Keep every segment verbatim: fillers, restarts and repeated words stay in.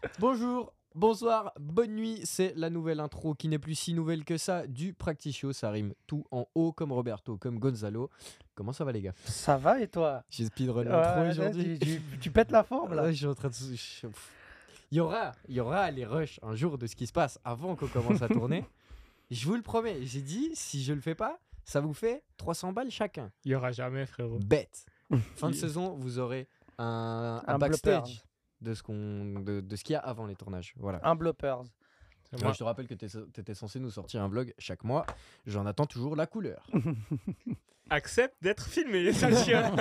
Bonjour, bonsoir, bonne nuit, c'est la nouvelle intro qui n'est plus si nouvelle que ça du Practice Show, ça rime tout en haut comme Roberto, comme Gonzalo. Comment ça va les gars? Ça va et toi? J'ai speedrun Ouais, l'intro là, aujourd'hui. tu, tu- tu pètes la forme là. Ouais, je suis en train de... je- je- Il y aura, il y aura les rushs un jour de ce qui se passe avant qu'on commence à tourner. Je vous le promets, j'ai dit, si je le fais pas, ça vous fait trois cents balles chacun. Il y aura jamais, frérot. Bête. Fin de Il- saison, vous aurez un, un Un backstage bloopers. de ce qu'on, de, de ce qu'il y a avant les tournages. Voilà. Un bloopers. C'est Ouais, moi. je te rappelle que tu étais censé nous sortir un vlog chaque mois. J'en attends toujours la couleur. Accepte d'être filmé, sale chien.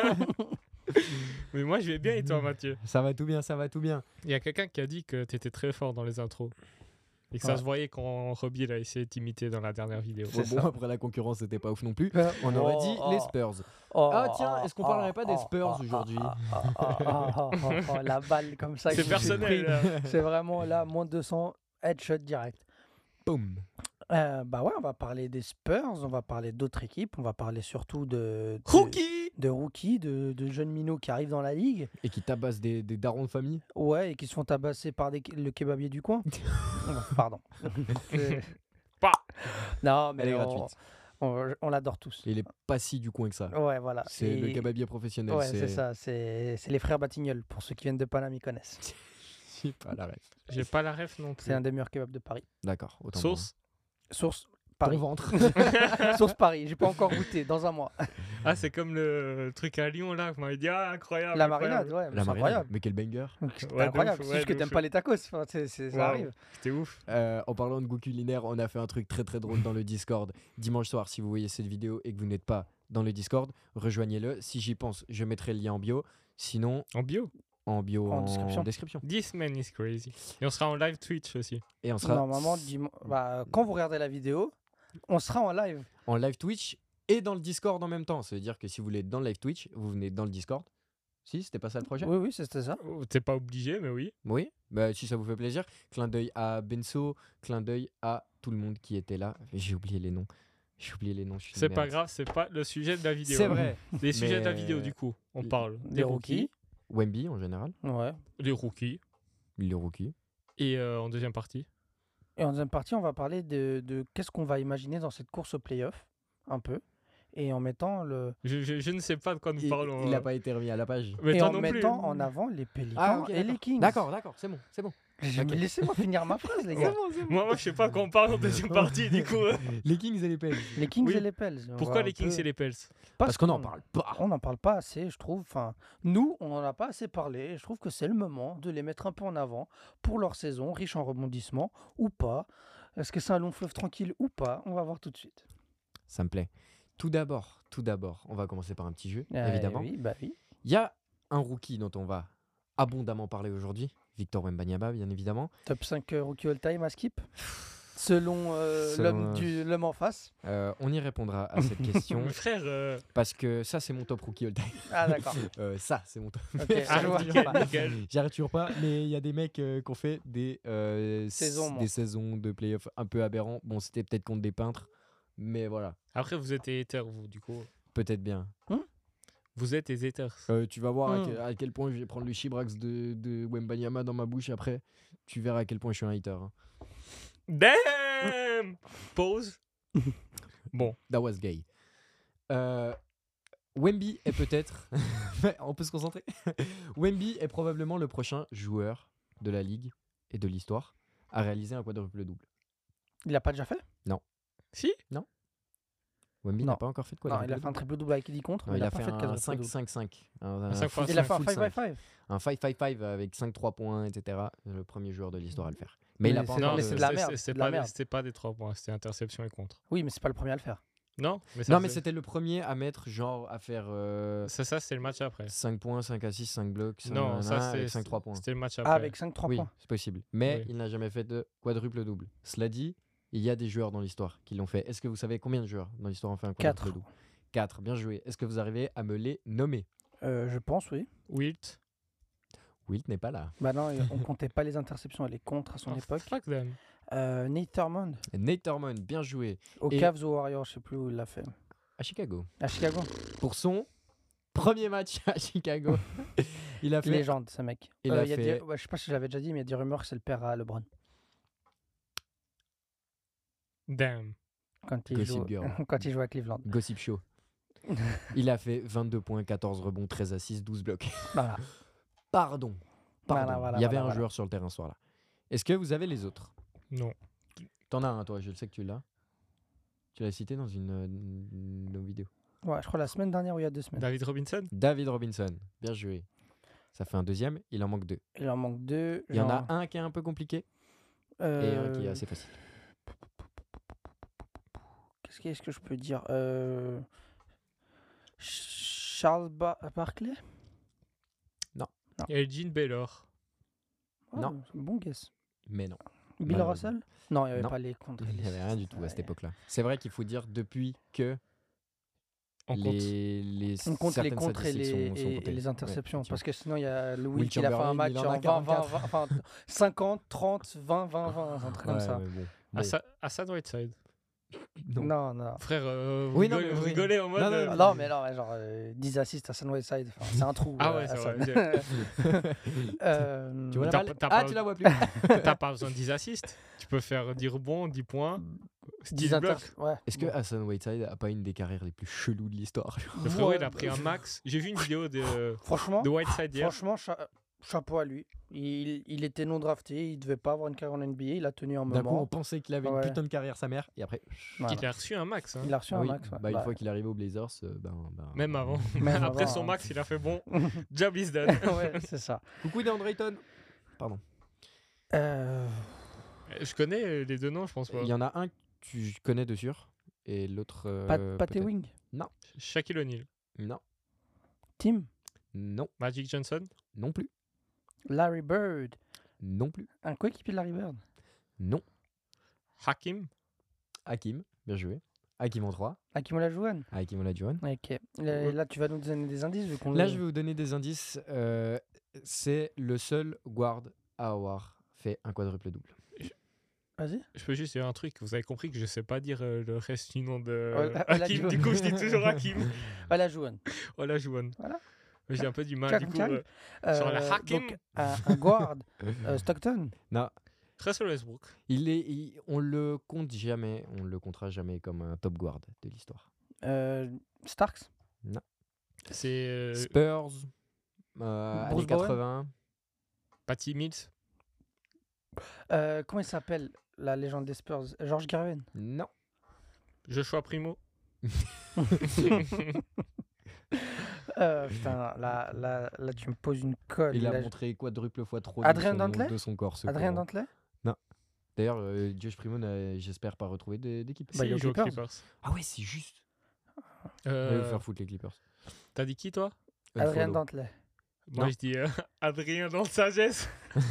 Mais moi, je vais bien et toi, Mathieu? Ça va tout bien, ça va tout bien. Il y a quelqu'un qui a dit que t'étais très fort dans les intros. Et que ça Ouais. se voyait quand Robbie l'a essayé de t'imiter dans la dernière vidéo. C'est Bon, ça. après la concurrence, c'était pas ouf non plus. On aurait dit Oh, les oh, Spurs. oh, Ah, tiens, oh, est-ce qu'on oh, parlerait pas des oh, Spurs oh, aujourd'hui oh, oh, oh, oh, oh, oh, La balle comme ça. que C'est je me suis personnel. pris. là. C'est vraiment là, moins de deux cents, headshot direct. Boum. Euh, bah ouais, on va parler des Spurs, on va parler d'autres équipes, on va parler surtout de, de, Rookie. de rookies, de, de jeunes minots qui arrivent dans la ligue. Et qui tabasse des, des darons de famille. Ouais, et qui se font tabasser par des, le kebabier du coin. Pardon. C'est- Pas. Non, mais Elle est on, gratuite. on, on l'adore tous. Et il est pas si du coin que ça. Ouais, voilà. C'est le Et- kebabier professionnel. Ouais, c'est ça. C'est c'est les frères Batignolles. Pour ceux qui viennent de Paname, ils connaissent. J'ai pas la ref. J'ai pas la ref non plus. C'est un des meilleurs kebabs de Paris. D'accord. Autant Sauce. Source pour moi. Paris. Ton ventre. Source Paris. J'ai pas encore goûté. Dans un mois. Ah, c'est comme le truc à Lyon là. Vous m'avez dit, ah, incroyable. La incroyable. marinade, ouais. La c'est marinade. incroyable. Mais quel banger. C'est Ouais, de incroyable. ouf, C'est ouais, juste que de t'aimes ouf. pas les tacos. Enfin, c'est- c'est- ça Waouh. arrive. C'était ouf. Euh, en parlant de goût culinaire, on a fait un truc très très drôle dans le Discord. Dimanche soir, si vous voyez cette vidéo et que vous n'êtes pas dans le Discord, rejoignez-le. Si j'y pense, je mettrai le lien en bio. Sinon, En bio. en bio En en, description. description. This man is crazy. Et on sera en live Twitch aussi. Et on sera Normalement, diman- bah, quand vous regardez la vidéo, on sera en live. en live Twitch et dans le Discord en même temps. Ça veut dire que si vous voulez être dans le live Twitch, vous venez dans le Discord. Si, c'était pas ça le projet? Oui, oui, c'était ça. Oh, T'es pas obligé, mais oui. Oui, bah, si ça vous fait plaisir. Clin d'œil à Benso, clin d'œil à tout le monde qui était là. J'ai oublié les noms. J'ai oublié les noms. je suis une C'est pas merde. grave, c'est pas le sujet de la vidéo. C'est vrai. Les sujets de la Mais- vidéo, du coup. On L- parle Des des rookies, Wemby en général. Ouais. les rookies. Les rookies. Et euh, en deuxième partie, Et en deuxième partie, on va parler de, de qu'est-ce qu'on va imaginer dans cette course au playoff, un peu, et en mettant le je, je, je ne sais pas de quoi nous Il parlons. n'a euh. pas été remis à la page. Mais et toi en non plus. mettant en avant les Pélicans Ah, ok, et les d'accord. Kings. D'accord, d'accord, c'est bon, c'est bon. Je- Ok. Laissez-moi finir ma phrase, les C'est gars. bon, c'est bon. Moi, moi, je sais pas quand on parle en deuxième partie, du coup. euh. Les Kings et les Pels. Les Kings Oui. et les Pels. on Pourquoi va les un Kings peu- et les Pels? Parce qu'on n'en parle pas. On n'en parle pas assez, je trouve. Enfin, nous, on n'en a pas assez parlé. Je trouve que c'est le moment de les mettre un peu en avant pour leur saison, riche en rebondissements ou pas. Est-ce que c'est un long fleuve tranquille ou pas? On va voir tout de suite. Ça me plaît. Tout d'abord, tout d'abord, on va commencer par un petit jeu, Euh, évidemment. Oui, bah oui. Il y a un rookie dont on va abondamment parler aujourd'hui. Victor Wembanyama, bien évidemment. Top cinq euh, rookie all-time à skip selon, euh, Selon, l'homme euh, du- l'homme en face. Euh, on y répondra à cette question Mais frère, euh, parce que ça, c'est mon top rookie all time. Ah d'accord. Euh, ça, c'est mon top. Ok, Ah, je vois. nickel, nickel. J'arrête toujours pas, mais il y a des mecs euh, qui ont fait des, euh, s- Saisons, moi. des saisons de playoffs un peu aberrants. Bon, c'était peut-être contre des peintres, mais voilà, Après, vous êtes des haters, vous, du coup. peut-être bien. Vous êtes des haters. Euh, tu vas voir à, Hmm. quel, à quel point je vais prendre le chibrax de, de Wembanyama dans ma bouche après. Tu verras à quel point je suis un hater. hein. Damn! Pause. Bon, That was gay. Euh, Wemby est peut-être... On peut se concentrer Wemby est probablement le prochain joueur de la ligue et de l'histoire à réaliser un quadruple double. Il l'a pas déjà fait? si? Wemby Non. n'a pas encore fait de Non, quadruple il a fait un triple double avec dix contre, Non, mais il, il a a fait, pas fait de un quadruple cinq double. cinq cinq. Un, Un un cinq fois full- Il a fait un full five cinq. by five. Un five five five avec cinq trois points, et cetera. Le premier joueur de l'histoire à le faire. Mais il Mais a pas c'est- encore Non, mais de- c'est de la c'est- merde, c'est- c'est C'est de la pas, merde. c'était pas des trois points, c'était interception et contre. Oui, mais c'est pas le premier à le faire. Non, mais ça, Non, mais c'est- c'était le premier à mettre genre à faire euh, ça, ça c'est le match après. cinq points, cinq assists, cinq blocs, cinq, Non, ça, avec c'est- cinq trois points. C'était le match Ah, après. avec cinq trois Oui, points. c'est possible. Mais Oui. il n'a jamais fait de quadruple double. Cela dit, il y a des joueurs dans l'histoire qui l'ont fait. Est-ce que vous savez combien de joueurs dans l'histoire ont fait un quadruple Quatre. double? quatre, bien joué. Est-ce que vous arrivez à me les nommer? Euh, je pense, oui. Wilt. Wilt n'est pas là. Bah non, on comptait pas les interceptions et les contres à son Oh, époque. Fuck them. Euh, Nate Thurmond, Nate Thurmond, bien joué. au Et- Cavs ou aux Warriors, je sais plus où il l'a fait. À Chicago. À Chicago. Pour son Premier match à Chicago. Il a fait. Légende, ce mec. Il Euh, a il y a fait- des- ouais, je sais pas si je l'avais déjà dit, mais il y a des rumeurs que c'est le père à LeBron. Damn. Quand il, Gossip joue... Girl. quand il joue à Cleveland. Gossip Show. Il a fait vingt-deux points, quatorze rebonds, treize assists, douze blocs. Voilà. Pardon. Pardon. Voilà, voilà, Il y avait voilà, un voilà. joueur sur le terrain ce soir-là. Est-ce que vous avez les autres? Non. T'en as un, toi, je le sais que tu l'as. Tu l'as cité dans une euh, de nos vidéos. Ouais, je crois la semaine dernière ou il y a deux semaines. David Robinson. David Robinson, bien joué. Ça fait un deuxième, il en manque deux. Il en manque deux. Il y en genre, a un qui est un peu compliqué et un euh, qui est assez facile. Qu'est-ce qu'est-ce que je peux dire euh... Charles Ba- Barkley. Elgin Baylor. Ah, Non. c'est un bon guess. Mais non, Bill Malheureusement. Russell. Non, il n'y avait Non. pas les contre. il n'y avait rien du tout à cette Ouais. époque-là. C'est vrai qu'il faut dire depuis que On compte. les, les, On compte les certaines contres et les, statistiques sont- sont et- et comptées. les interceptions. Ouais, parce que sinon, il y a Louis Will qui a fait un Chamberlain, match il en a en vingt, vingt, quarante-quatre. vingt, enfin, cinquante, trente, vingt, vingt, vingt, un truc comme Ouais, ça. mais bon. Bon, Hassan, Hassan Whiteside. non. Non, non. Frère, euh, vous, Oui, non, rigolez, mais vous oui. rigolez en mode. Non, non, euh, Ah, non, mais non, mais genre euh, dix assists à Sun Whiteside, enfin, c'est un trou. Ah euh, ouais, c'est Hassan. vrai, Euh, Tu vois la T'as balle pas- t'as Ah, pas- tu la vois plus. T'as pas besoin de dix assists. Tu peux faire dix rebonds, dix points, dix dix blocs. inter- ouais. Est-ce que Hassan Whiteside a pas une des carrières les plus cheloues de l'histoire? Le frérot, Ouais, il a pris un max. J'ai vu une vidéo de, Franchement, de Whiteside hier. franchement cha- chapeau à lui. Il, il était non drafté, il devait pas avoir une carrière en N B A, il a tenu un D'un coup, on moment. pensait qu'il avait Ouais. une putain de carrière, sa mère, et après. Voilà. Il a reçu un max. hein. Il a reçu Ah un oui, max. ouais. bah, une Bah, fois qu'il est arrivé aux Blazers, euh, ben, ben- Même avant. Même Après avant, son hein. max, il a fait bon. Job is done. ouais, c'est ça. Coucou DeAndre Ayton. Pardon. Euh, Je connais euh, les deux noms, je pense pas. Il y en a un que tu connais de sûr, et l'autre. euh, Pat, Pat peut-être. Ewing, Shaquille O'Neal. Non, Tim, non, Magic Johnson. non plus, Larry Bird, non plus, un coéquipier de Larry Bird. non. Hakim. Hakim, bien joué. Hakim en trois. Hakim Olajuwon. Hakim Olajuwon. Ok. Là, là, tu vas nous donner des indices vu qu'on Là, le- je vais vous donner des indices. euh, c'est le seul guard à avoir fait un quadruple double. Vas-y. Je peux juste dire un truc. Vous avez compris que je sais pas dire euh, le reste du nom de Ola- Hakim. Du coup, je dis toujours Hakim. Olajuwon. Olajuwon. Voilà. J'ai un peu du mal. Tchak, Du coup, tchak. euh, Sur le Euh, Hakim. donc, un, un guard, euh, Stockton. Non, Russell Westbrook. il est, il- on le compte jamais, on le comptera jamais comme un top guard de l'histoire. Euh, Starks. C'est euh, Spurs, euh, Bruce années Bowen. quatre-vingts. Patty Mills. Euh, comment il s'appelle la légende des Spurs? George Gervin. Non. Joshua Primo. Euh, putain, là, là, là, tu me poses une colle. Il a Là, je- montré quadruple fois trop Adrien de, son, Dantley de son corps. ce Adrien courant. Dantley. D'ailleurs, euh, Josh Primo n'a, j'espère, pas retrouver d'é- d'équipe. Bah, Si, il est aux il joue aux Clippers. Clippers. Ah ouais, c'est juste. Euh, Il va vous faire foutre les Clippers. T'as dit qui, toi Adrien Unfollow. Dantley. Moi, Non. je dis euh, Adrien dans le sagesse.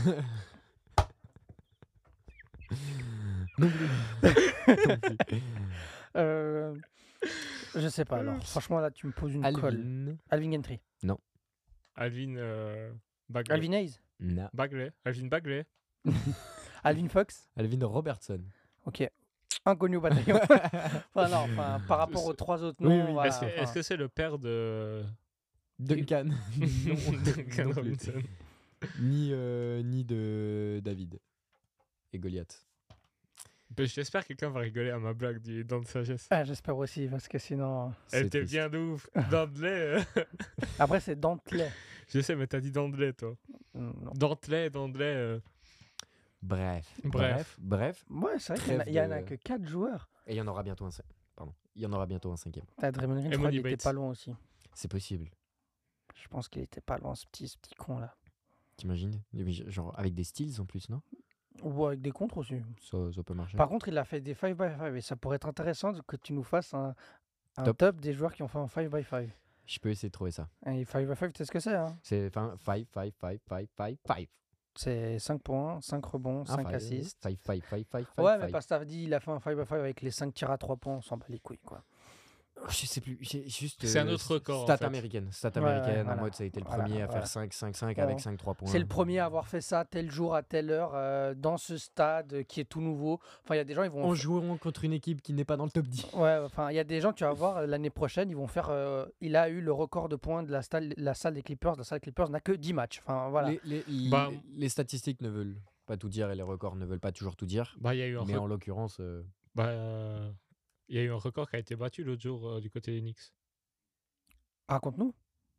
Non plus. Non plus. Euh, je sais pas alors. Franchement, là, tu me poses une colle. Alvin. Alvin Gentry. Alvin euh, Bagley. Alvin Hayes. Non. Bagley. Alvin Bagley. Alvin Fox. Alvin Robertson. Ok. Inconnu au bataillon. Enfin, non, enfin, par rapport aux trois autres Oui, noms. oui. voilà, Est-ce que- est-ce enfin, que c'est le père de Duncan. non, Duncan non plus. Robinson? Ni, euh, ni de David. Et Goliath. Ben, J'espère que quelqu'un va rigoler à ma blague du dent de sagesse. ah, j'espère aussi, parce que sinon. Elle C'est était triste. bien de ouf. Dantley. euh, Après, c'est Dantley. Je sais, mais t'as dit Dantley, toi. Mm, non. Dantley, Dantley. euh, Bref. Bref. Bref. Ouais, c'est vrai qu'il y en a- Trêve il y en a de- que quatre joueurs. Et il y en aura bientôt un cin- Pardon. Il y en aura bientôt un cinquième. Ah, Draymond Green, Et je crois Money qu'il était Bates. pas loin aussi. C'est possible. Je pense qu'il était pas loin, ce petit, ce petit con là. T'imagines? Genre avec des styles en plus, non? Ou avec des contres aussi. Ça, ça peut marcher. Par contre, il a fait des five by five et ça pourrait être intéressant que tu nous fasses un, un Top. top. des joueurs qui ont fait un five by five. Je peux essayer de trouver ça. Et five by five, tu sais ce que c'est hein? C'est enfin five, five, five, five, five, five. C'est cinq points, cinq rebonds, Ah, cinq five, assists. Five, five, five, five, five, Ouais, mais five. parce que t'as dit il a fait un five by five avec les cinq tirs à trois points, on s'en bat les couilles quoi. Je sais plus, j'ai juste. C'est un euh, autre record, en Stat fait. américaine. Stat Ouais, ouais, américaine, voilà. en mode ça a été le Voilà, premier à voilà. faire cinq cinq cinq Ouais. avec cinq trois points. C'est le premier à avoir fait ça tel jour à telle heure euh, dans ce stade euh, qui est tout nouveau. Enfin, il y a des gens, ils vont. En jouant contre une équipe qui n'est pas dans le top dix. Ouais, enfin, il y a des gens, tu vas voir, euh, l'année prochaine, ils vont faire. euh, il a eu le record de points de la salle, la salle des Clippers. La salle des Clippers n'a que dix matchs. Enfin, voilà. Les, les- les- Bah, les statistiques ne veulent pas tout dire et les records ne veulent pas toujours tout dire. Bah, il y a eu un Mais record. en l'occurrence, euh, Bah, euh, il y a eu un record qui a été battu l'autre jour euh, du côté des Knicks. Raconte-nous.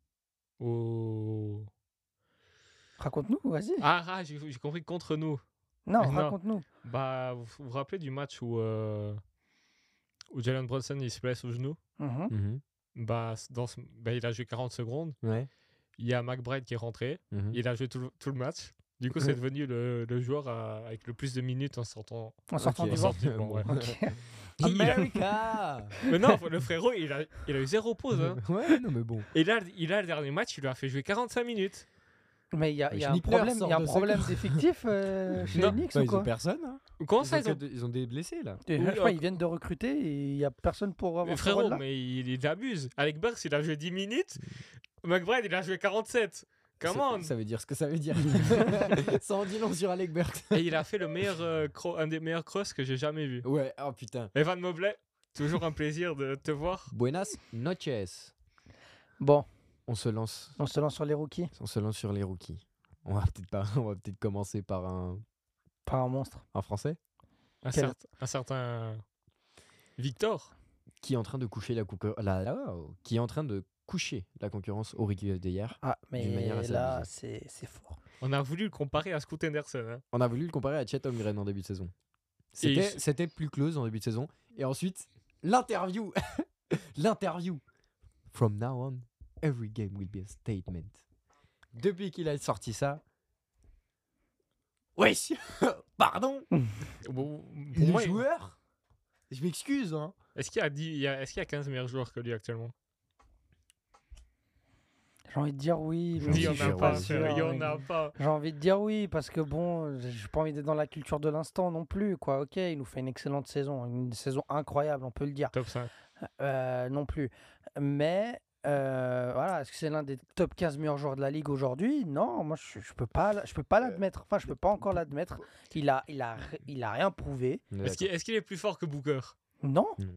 Au... Raconte-nous, vas-y. Ah, ah, j'ai j'ai compris contre nous. non, non. raconte-nous. Bah, vous vous vous rappelez du match où, euh, où Jalen Brunson il se blesse au genou? Mhm. mhm, Bah, c- dans ce- bah, il a joué quarante secondes. ouais. Il y a McBride qui est rentré. mhm. Il a joué tout, le- tout le match. Du coup, Ouais. c'est devenu le, le joueur à- avec le plus de minutes en sortant. En sortant Ok. du en banc. sortie de banc, ouais. Ok. Il- il a- America Mais non, le frérot, il a, il a eu zéro pause. Hein. Ouais, non mais bon. Et là, il a le dernier match, il lui a fait jouer quarante-cinq minutes. Mais il y a, il y a un Schnickler problème, il y a sort un de problème ce- d'effectif euh, chez Non, les Knicks Bah, ou ils ont quoi personne. Hein. Comment Ils, ça, ont ils que ont. de- ils ont des blessés là. Et Oui, je crois ok. ils viennent de recruter et il n'y a personne pour avoir Mais ce frérot, rôle-là. mais il, il abuse. Alec Burks, il a joué dix minutes. McBride, il a joué quarante-sept. Come Ça- on. Ça veut dire ce que ça veut dire. Ça en dit long sur Alec Burks. Et il a fait le meilleur, euh, cro- un des meilleurs cross que j'ai jamais vu. Ouais, oh putain. Evan Mobley, toujours un plaisir de te voir. Buenas noches. Bon, On se lance, on se lance sur les rookies. on se lance sur les rookies. On va peut-être pas, on va peut-être commencer par un, Par un monstre. un français Un, Quel- certain- un certain Victor. qui est en train de coucher la, concur- la- la- qui est en train de coucher la concurrence au rookie d'hier. Ah, mais D'une manière assez là, abusée. c'est c'est fort. On a voulu le comparer à Scoot Henderson. Hein. On a voulu le comparer à Chet Holmgren en début de saison. Et C'était, il- c'était plus close en début de saison. Et ensuite, l'interview. L'interview. From now on, every game will be a statement. Depuis qu'il a sorti ça. Wesh. Pardon. Bon, pour Le moi, il- joueur. Je m'excuse. Hein. Est-ce qu'il y a dix- il y a- est-ce qu'il y a quinze meilleurs joueurs que lui actuellement? J'ai envie de dire oui. J'ai mais Il y envie en de a dire pas, ouais. frère, il y en a pas. J'ai envie de dire oui, parce que bon, j'ai pas envie d'être dans la culture de l'instant non plus, quoi. Ok, il nous fait une excellente saison, une saison incroyable, on peut le dire. Top cinq. Euh, non plus. Mais euh, voilà, est-ce que c'est l'un des top quinze meilleurs joueurs de la ligue aujourd'hui? Non, moi je, je peux pas, je peux pas l'admettre. Enfin, je peux pas encore l'admettre. Il a, il a, il a rien prouvé. On est Est-ce qu'il est-ce qu'il est plus fort que Booker? Non. d'accord.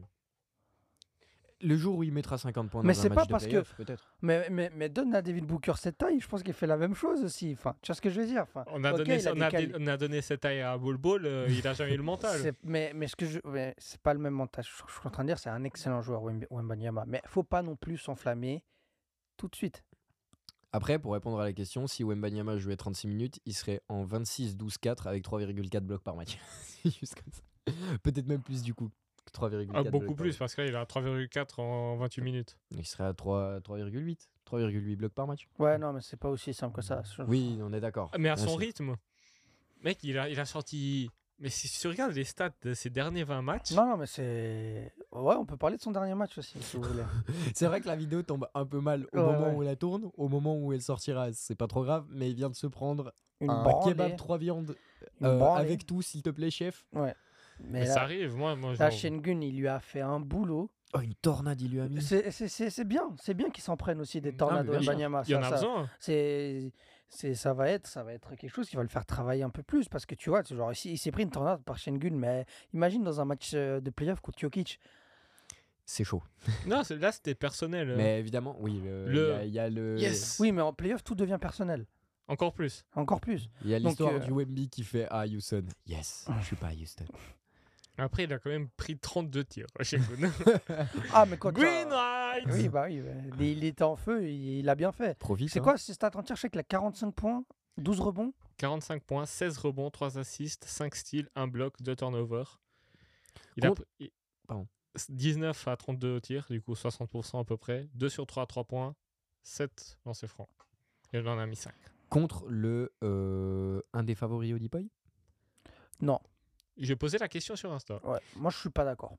Le jour où il mettra cinquante points Mais dans un c'est match pas de parce que- playoff, peut-être. Mais, mais, mais donne à David Booker cette taille, je pense qu'il fait la même chose aussi. Enfin, tu vois ce que je veux dire? Enfin, On a, ok, donné, il a on, des a, quali- on a donné cette taille à Bol Bol, euh, il a jamais eu le mental. C'est- mais, mais ce que je, mais c'est pas le même mental. Je, je suis en train de dire, c'est un excellent joueur, Wemb- Wembanyama. Mais faut pas non plus s'enflammer tout de suite. Après, pour répondre à la question, si Wembanyama jouait trente-six minutes, il serait en vingt-six douze quatre avec trois virgule quatre blocs par match. C'est juste comme ça. Peut-être même plus du coup. que trois virgule Ah, quatre beaucoup blocs par plus, match. parce que là, il a trois virgule quatre en vingt-huit minutes. Il serait à trois virgule huit. trois virgule huit blocs par match. Ouais, non, mais c'est pas aussi simple que ça. Je- Oui, on est d'accord. Mais à Bien son sûr. rythme. Mec, il a, il a sorti. Mais si tu regardes les stats de ses derniers vingt matchs, Non, non, mais c'est. Ouais, on peut parler de son dernier match aussi, si vous voulez. C'est vrai que la vidéo tombe un peu mal au Ouais, moment ouais. où elle la tourne. Au moment où elle sortira, c'est pas trop grave. Mais il vient de se prendre Une un branlée. kebab trois viandes Une euh, branlée. avec tout, s'il te plaît, chef. Ouais. Mais, mais là, ça arrive. Moi, moi je là m'en- Şengün, il lui a fait un boulot. Oh, une tornade, il lui a mis. C'est c'est- c'est- c'est bien, c'est bien qu'ils s'en prennent aussi des Non, tornades mais bien sûr. Wembanyama. il y en Ça- a ça- besoin. c'est c'est ça va être ça va être quelque chose qui va le faire travailler un peu plus parce que tu vois, c'est genre ici il s'est pris une tornade par Şengün, mais imagine dans un match euh, de playoff contre Jokic. C'est chaud. Non, c'est- là, c'était personnel. euh, Mais évidemment, oui, euh, il Le- y a- il y, a le. Yes. Oui, mais en playoff tout devient personnel, Encore plus. encore plus. Il y a Donc, l'histoire euh, du Wemby qui fait à Houston. Yes, je suis pas à Houston. Après, il a quand même pris trente-deux tirs chez Goon. Ah mais quand Green ça- light. oui bah oui, ouais. il était en feu, il, il a bien fait. Profite. C'est hein. quoi ces stats entières? Je sais qu'il a quarante-cinq points, douze rebonds. quarante-cinq points, seize rebonds, trois assists, cinq steals, un bloc, deux turnovers. Il a Contre- pris- Pardon. dix-neuf à trente-deux au tir, du coup soixante pour cent à peu près. deux sur trois à trois points, sept lancers francs. Et il en a mis cinq. Contre le. euh, un des favoris au Dipoy. Non, J'ai posé la question sur Insta. ouais, moi je suis pas d'accord.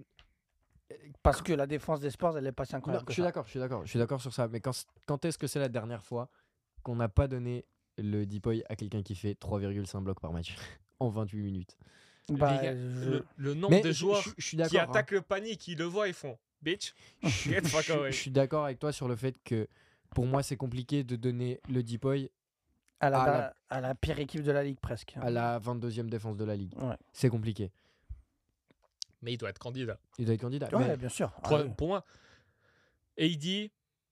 Parce que la défense des Spurs, elle est pas si Non, incroyable je que suis ça. d'accord, je suis d'accord, je suis d'accord sur ça. Mais quand, quand est-ce que c'est la dernière fois qu'on n'a pas donné le Dipoy à quelqu'un qui fait trois virgule cinq blocs par match en vingt-huit minutes? Bah, Les gars, je- le, le nombre Mais de je- joueurs je, je suis qui d'accord. hein. attaquent le panier, qui le voient, ils font bitch. Je suis- Get the fuck je suis- away. je suis d'accord avec toi sur le fait que pour moi c'est compliqué de donner le Deepoy à, la, à la- à la pire équipe de la ligue presque. à la vingt-deuxième défense de la ligue. Ouais, C'est compliqué. Mais il doit être candidat. Il doit être candidat. ouais mais bien sûr. Ah Pour, oui. pour moi, A D,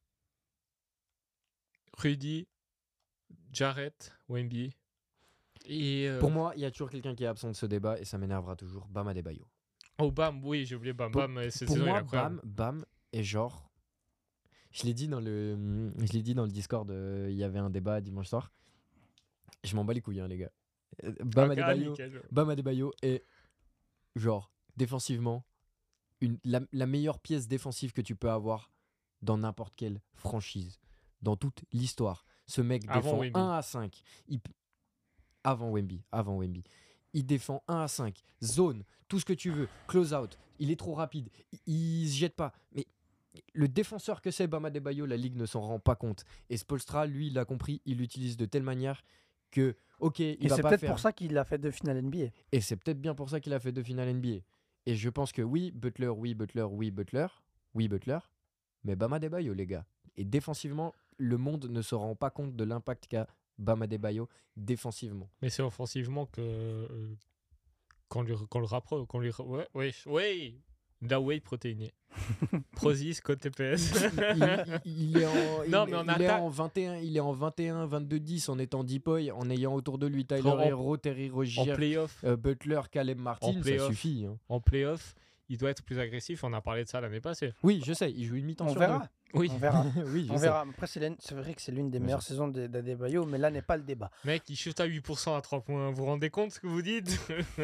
Rudy, Jarrett, Wemby. Et euh, pour moi, il y a toujours quelqu'un qui est absent de ce débat et ça m'énervera toujours. Bam Adebayo. oh Bam, oui, j'ai oublié Bam. Pour- Bam, euh, cette Pour saison, il est moi, incroyable. Bam, Bam est genre. Je l'ai dit dans le, je l'ai dit dans le Discord. euh, Il y avait un débat dimanche soir. Je m'en bats les couilles, hein, les gars. Euh, Bam Ok, Adebayo. nickel. Bam Adebayo est genre défensivement une, la, la meilleure pièce défensive que tu peux avoir dans n'importe quelle franchise, dans toute l'histoire. Ce mec Avant défend Wemby. un à cinq. Il p- avant Wemby, avant Wemby. Il défend un à cinq, zone, tout ce que tu veux, close out. Il est trop rapide, il, il se jette pas. Mais le défenseur que c'est Bam Adebayo, la ligue ne s'en rend pas compte. Et Spoelstra, lui, il l'a compris, il l'utilise de telle manière que, ok, il Et va c'est pas peut-être faire. pour ça qu'il a fait deux finales N B A. Et c'est peut-être bien pour ça qu'il a fait deux finales N B A. Et je pense que oui, Butler, oui, Butler, oui, Butler, oui, Butler. Mais Bam Adebayo, les gars. Et défensivement, le monde ne se rend pas compte de l'impact qu'a Bam Adebayo défensivement. Mais c'est offensivement que. euh, qu'on lui, qu'on le rapproche. Qu'on lui, ouais, ouais, ouais. La whey protéinée. Prozis, code T P S. il, il- il est en, il, Non, mais en il est attaque- en vingt et un, il est en vingt et un, vingt-deux dix en étant Deepoy, en ayant autour de lui Tyler En- Hero, Terry En Rozier, playoff, euh, Butler, Caleb Martin, ça playoff. suffit. hein. en playoff, il doit être plus agressif. On a parlé de ça l'année passée. Oui, je sais, il joue une mi-temps On sur verra. Oui. On verra. deux. oui, je On sais. verra. Après, c'est l'une- c'est vrai que c'est l'une des Bien meilleures sûr. saisons de- d'Adebayo, mais là n'est pas le débat. Mec, il shoot à huit pour cent à trois points. Vous vous rendez compte ce que vous dites?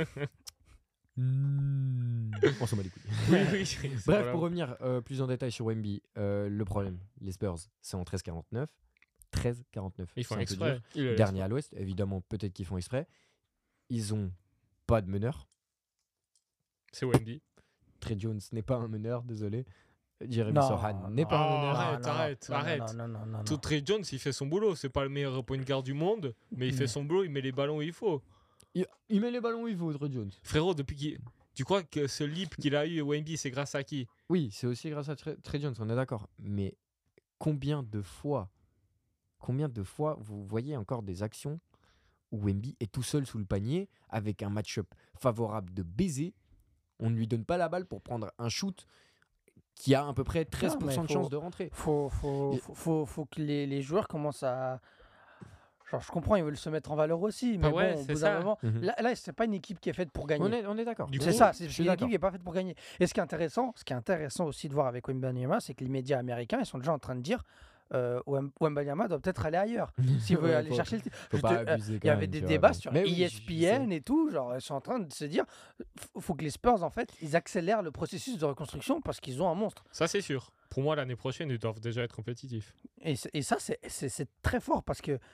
Hmm. On s'en bat les couilles. Oui, oui. c'est Bref, voilà. pour revenir euh, plus en détail sur Wemby, euh, le problème, les Spurs, c'est en treize quarante-neuf. treize quarante-neuf. Ils font c'est un peu exprès. dur. Ils le laissent Dernier pas. à l'ouest, évidemment, peut-être qu'ils font exprès. Ils ont pas de meneur. C'est Wemby. Trey Jones n'est pas un meneur, désolé. Jeremy Non, Sohan n'est non. pas un Ah, meneur. arrête, arrête, non, non, arrête. Non, non, non, non, Tout non. Trey Jones, il fait son boulot. C'est pas le meilleur point de garde du monde, mais il fait Mais- son boulot, il met les ballons où il faut. Il, il met les ballons où il veut, Trey Jones. Frérot, depuis qu'il. Tu crois que ce leap qu'il a eu, Wemby, c'est grâce à qui? Oui, c'est aussi grâce à Trey, Trey Jones, on est d'accord. Mais combien de fois, combien de fois vous voyez encore des actions où Wemby est tout seul sous le panier avec un match-up favorable de baiser. On ne lui donne pas la balle pour prendre un shoot qui a à peu près treize pour cent mais de faut- chance de rentrer. Faut, faut, Et- faut, faut, faut que les, les joueurs commencent à. Genre, je comprends, ils veulent se mettre en valeur aussi, mais Ah ouais, bon, au c'est bout d'un ça. moment. Mhm. Là, là c'est pas une équipe qui est faite pour gagner. On est, on est d'accord. Du C'est coup, ça, c'est je suis une équipe d'accord. qui n'est pas faite pour gagner. Et ce qui est intéressant, ce qui est intéressant aussi de voir avec Wembanyama, c'est que les médias américains, ils sont déjà en train de dire euh, Wem- Wembanyama doit peut-être aller ailleurs s'il veut Ouais, aller faut- chercher le titre. faut Je pas te- euh, abuser Il y quand avait même, des tu vois, débats bon. sur Mais oui, je- E S P N et tout, genre ils sont en train de se dire f- faut que les Spurs en fait, ils accélèrent le processus de reconstruction parce qu'ils ont un monstre. Ça, c'est sûr. Pour moi, l'année prochaine, ils doivent déjà être compétitifs. Et, c'est- et ça c'est- c'est c'est très fort parce que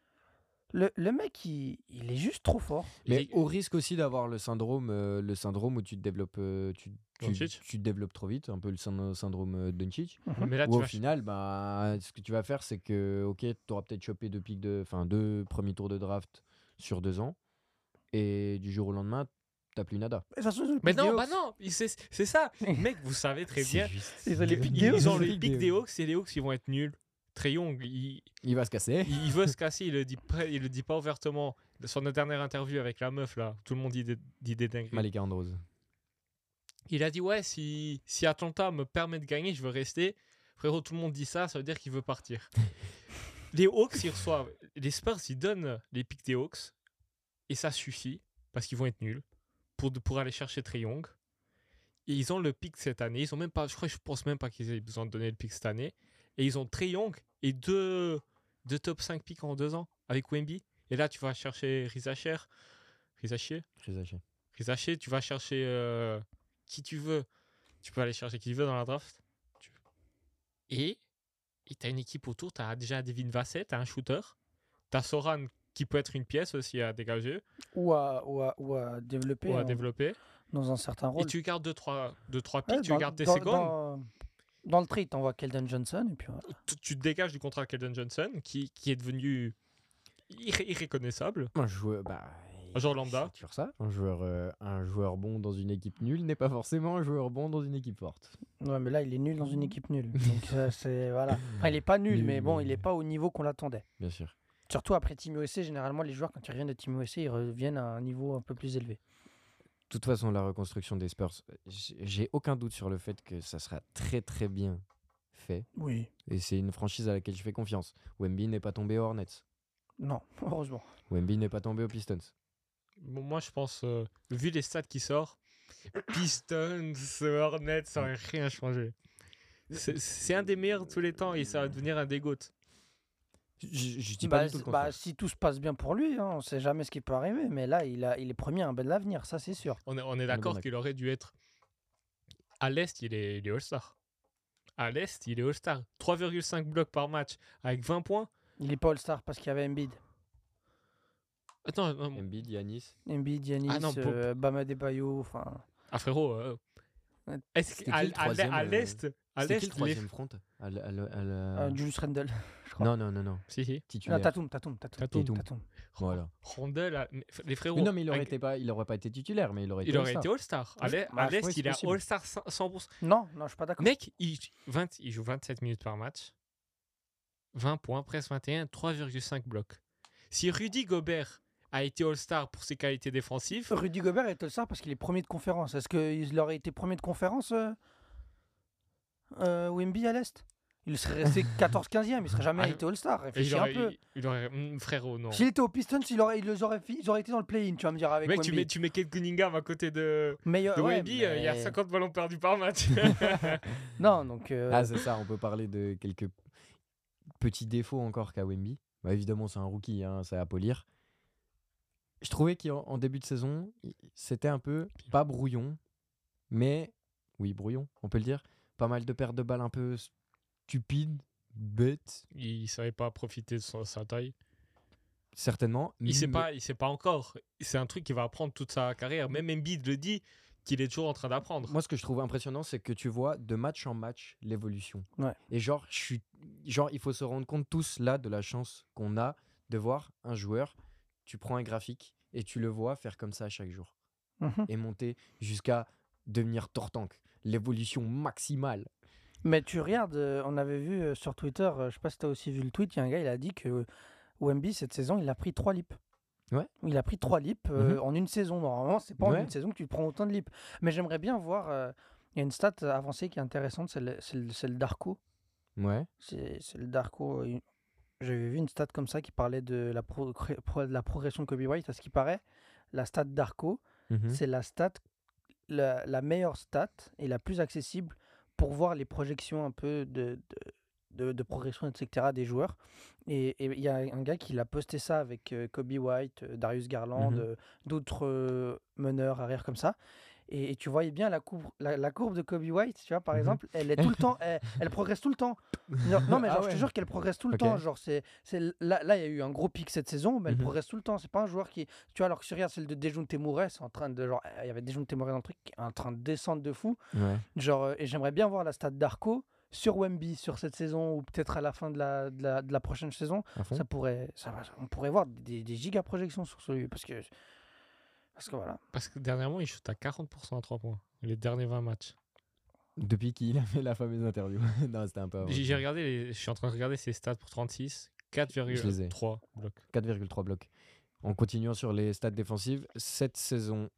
le, le mec il, il est juste trop fort. Mais Les- au risque aussi d'avoir le syndrome, euh, le syndrome où tu te développes, euh, tu, tu, Doncic. tu te développes trop vite, un peu le syn- syndrome euh, Doncic. Mais là, Où tu au vas final, bah, ce que tu vas faire, c'est que, ok, tu auras peut-être chopé deux pics de, enfin, deux premiers tours de draft sur deux ans, et du jour au lendemain, t'as plus nada. Et ça, c'est le Mais pic non, des bah Hawks. non, il- c'est c'est ça. Mec, vous savez très bien. Ils ont les Ils, pics des Hawks. ils ont Les le pics pic des des Hawks et les Hawks, ils vont être nuls. Trae Young, il, Il va se casser. il- il veut se casser, il le dit pas, il le dit pas ouvertement. Sur notre dernière interview avec la meuf là, tout le monde dit des, dit des dingueries. Malika Andrews. Il a dit ouais, si, si Atlanta me permet de gagner, je veux rester. Frérot, tout le monde dit ça, ça veut dire qu'il veut partir. Les Hawks, ils reçoivent. Les Spurs, ils donnent les pics des Hawks. Et ça suffit, parce qu'ils vont être nuls, pour, pour aller chercher Trae Young. Et ils ont le pic cette année. Ils ont même pas, je crois, je pense même pas qu'ils aient besoin de donner le pic cette année. Et ils ont Trae Young et deux, deux top cinq pics en deux ans avec Wemby. Et là, tu vas chercher Rizacher. Rizacher Rizaché. Rizacher, tu vas chercher euh, qui tu veux. Tu peux aller chercher qui tu veux dans la draft. Tu- Et tu as une équipe autour. Tu as déjà Devin Vassell, tu as un shooter. Tu as Soran qui peut être une pièce aussi à dégager Ou à, ou à, ou à développer ou à en- développer. dans un certain rôle. Et tu gardes deux trois deux, trois pics, Ouais, tu dans- gardes tes dans- secondes. Dans, dans le trade, t'envoies Keldon Johnson et puis voilà. Tu, tu te dégages du contrat de Keldon Johnson qui, qui est devenu irré- irréconnaissable. Un joueur, bah, Un joueur lambda. C'est toujours ça. Un joueur, euh, un joueur bon dans une équipe nulle n'est pas forcément un joueur bon dans une équipe forte. Ouais, mais là, il est nul dans une équipe nulle. Donc, ça, c'est. Voilà. Enfin, il est pas nul, Nul, mais bon, mais- il est pas au niveau qu'on l'attendait. Bien sûr. Surtout après Team U S A, généralement, les joueurs, quand ils reviennent de Team U S A, ils reviennent à un niveau un peu plus élevé. De toute façon, la reconstruction des Spurs, j- j'ai aucun doute sur le fait que ça sera très très bien fait. Oui. Et c'est une franchise à laquelle je fais confiance. Wemby n'est pas tombé aux Hornets. Non, heureusement. Wemby n'est pas tombé aux Pistons. Bon, moi, je pense, euh, vu les stats qui sortent, Pistons, Hornets, ça aurait rien changé. C'est c'est un des meilleurs de tous les temps et ça va devenir un des GOAT. Je, je dis Bah, pas du tout le c'est- bah, contraire. si tout se passe bien pour lui, hein, on sait jamais ce qui peut arriver. Mais là, il, a, il est premier à un bel avenir, ça c'est sûr. On est, on est bien d'accord d'accord. qu'il aurait dû être. À l'Est, il est, il est All-Star. À l'Est, il est All-Star. trois virgule cinq blocs par match avec vingt points. Il est pas All-Star parce qu'il y avait Embiid. Attends, non, Embiid, Giannis. Embiid, Giannis, Ah non, pour- euh, Bam Adebayo, enfin. ah frérot. euh, Ouais. Est-ce C'était qu'à qui le troisième, à euh, l'Est, à C'était qui l'Est, le les- troisième front à la- à la- à la- euh, Julius Randle, je crois. Non, non, non, non. Si, si. Non, Titulaire. Tatum, Tatum, Tatum. Tatum. Tatum. Tatum. Voilà. Randle, a- les frérots. Mais non, mais il aurait, un- été pas, il aurait pas été titulaire, mais il aurait été. il aurait All-Star. été All-Star. À l'Est, Ah, à l'Est, ouais, c'est il est possible. All-Star cent pour cent. Non, non, je suis pas d'accord. Mec, il, vingt, il joue vingt-sept minutes par match. vingt points, presque vingt et un, trois virgule cinq blocs. Si Rudy Gobert a été All-Star pour ses qualités défensives, Rudy Gobert est All-Star parce qu'il est premier de conférence. Est-ce qu'il aurait été premier de conférence, euh, euh, Wemby à l'Est? Il serait resté quatorze quinzième, il serait jamais Ah, été All-Star. il Réfléchis aurait, un peu. il, il aurait- hum, frérot, non. S'il était aux Pistons, il aurait, ils, auraient, fi- ils auraient été dans le play-in, tu vas me dire, avec Mec, Wemby. tu mets, tu mets Kate Cunningham à côté de, Meilleur- de ouais, Wemby, euh, il y a mais- cinquante ballons perdus par match. Non, donc. euh, Ah, c'est ça, on peut parler de quelques petits défauts encore qu'a Wemby. Bah, évidemment, c'est un rookie, hein, c'est à polir. Je trouvais qu'en en début de saison, il- c'était un peu, pas brouillon, mais, oui, brouillon, on peut le dire. Pas mal de pertes de balles un peu stupides, bêtes, il savait pas profiter de son- sa taille. certainement. Il sait mais- pas, il sait pas encore. C'est un truc qu'il va apprendre toute sa carrière. Même Embiid le dit qu'il est toujours en train d'apprendre. Moi, ce que je trouve impressionnant, c'est que tu vois de match en match l'évolution. Ouais. Et genre, je suis, genre, il faut se rendre compte tous là de la chance qu'on a de voir un joueur. Tu prends un graphique et tu le vois faire comme ça à chaque jour mhm. et monter jusqu'à devenir Tortank. L'évolution maximale. Mais tu regardes, euh, on avait vu euh, sur Twitter, euh, je sais pas si tu as aussi vu le tweet, il y a un gars, il a dit que euh, Wemby, cette saison, il a pris trois lips. Ouais. Il a pris trois lips euh, Mhm. en une saison. Normalement, c'est pas en Ouais. une saison que tu prends autant de lips. Mais j'aimerais bien voir. euh, Il y a une stat avancée qui est intéressante, c'est le, c'est le- c'est le Darko. Ouais. C'est c'est le Darko. euh, J'avais vu une stat comme ça qui parlait de la, pro- pro- de la progression de Kobe White. À ce qui paraît, la stat Darko, Mhm. c'est la stat, la, la meilleure stat et la plus accessible pour voir les projections un peu de, de, de, de progression, et cetera des joueurs. Et et il y a un gars qui l'a posté ça avec euh, Kobe White, euh, Darius Garland, Mhm. euh, d'autres euh, meneurs arrière comme ça. Et, et tu voyais bien la courbe, la, la courbe de Kobe White, tu vois, par Mhm. exemple, elle est tout le temps, elle, elle progresse tout le temps. Non, non, mais Ah genre, je ouais. te jure qu'elle progresse tout le Ok. temps. Genre, c'est, c'est là, là, il y a eu un gros pic cette saison, mais elle Mhm. progresse tout le temps. C'est pas un joueur qui, tu vois, alors que si tu regardes celle de Dejounte Murray, c'est en train de, genre, il y avait Dejounte Murray dans le truc, qui est en train de descendre de fou. Ouais. Genre, euh, et j'aimerais bien voir la stat d'Arco sur Wemby sur cette saison ou peut-être à la fin de la, de la, de la prochaine saison. À fond. Ça pourrait, ça, va- on pourrait voir des, des giga projections sur celui parce que, parce que voilà. Parce que dernièrement, il shoot à quarante pour cent à trois points. Les derniers vingt matchs. Depuis qu'il a fait la fameuse interview. Non, c'était un peu avant. J'ai j'ai regardé, les- je suis en train de regarder ses stats pour trente-six. quatre Je les ai. virgule trois blocs. quatre virgule trois blocs. En continuant sur les stats défensives, cette saison,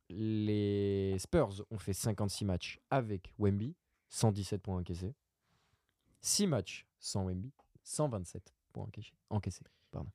les Spurs ont fait cinquante-six matchs avec Wemby, cent dix-sept points encaissés. six matchs sans Wemby, cent vingt-sept points encaissés. encaissés. Pardon.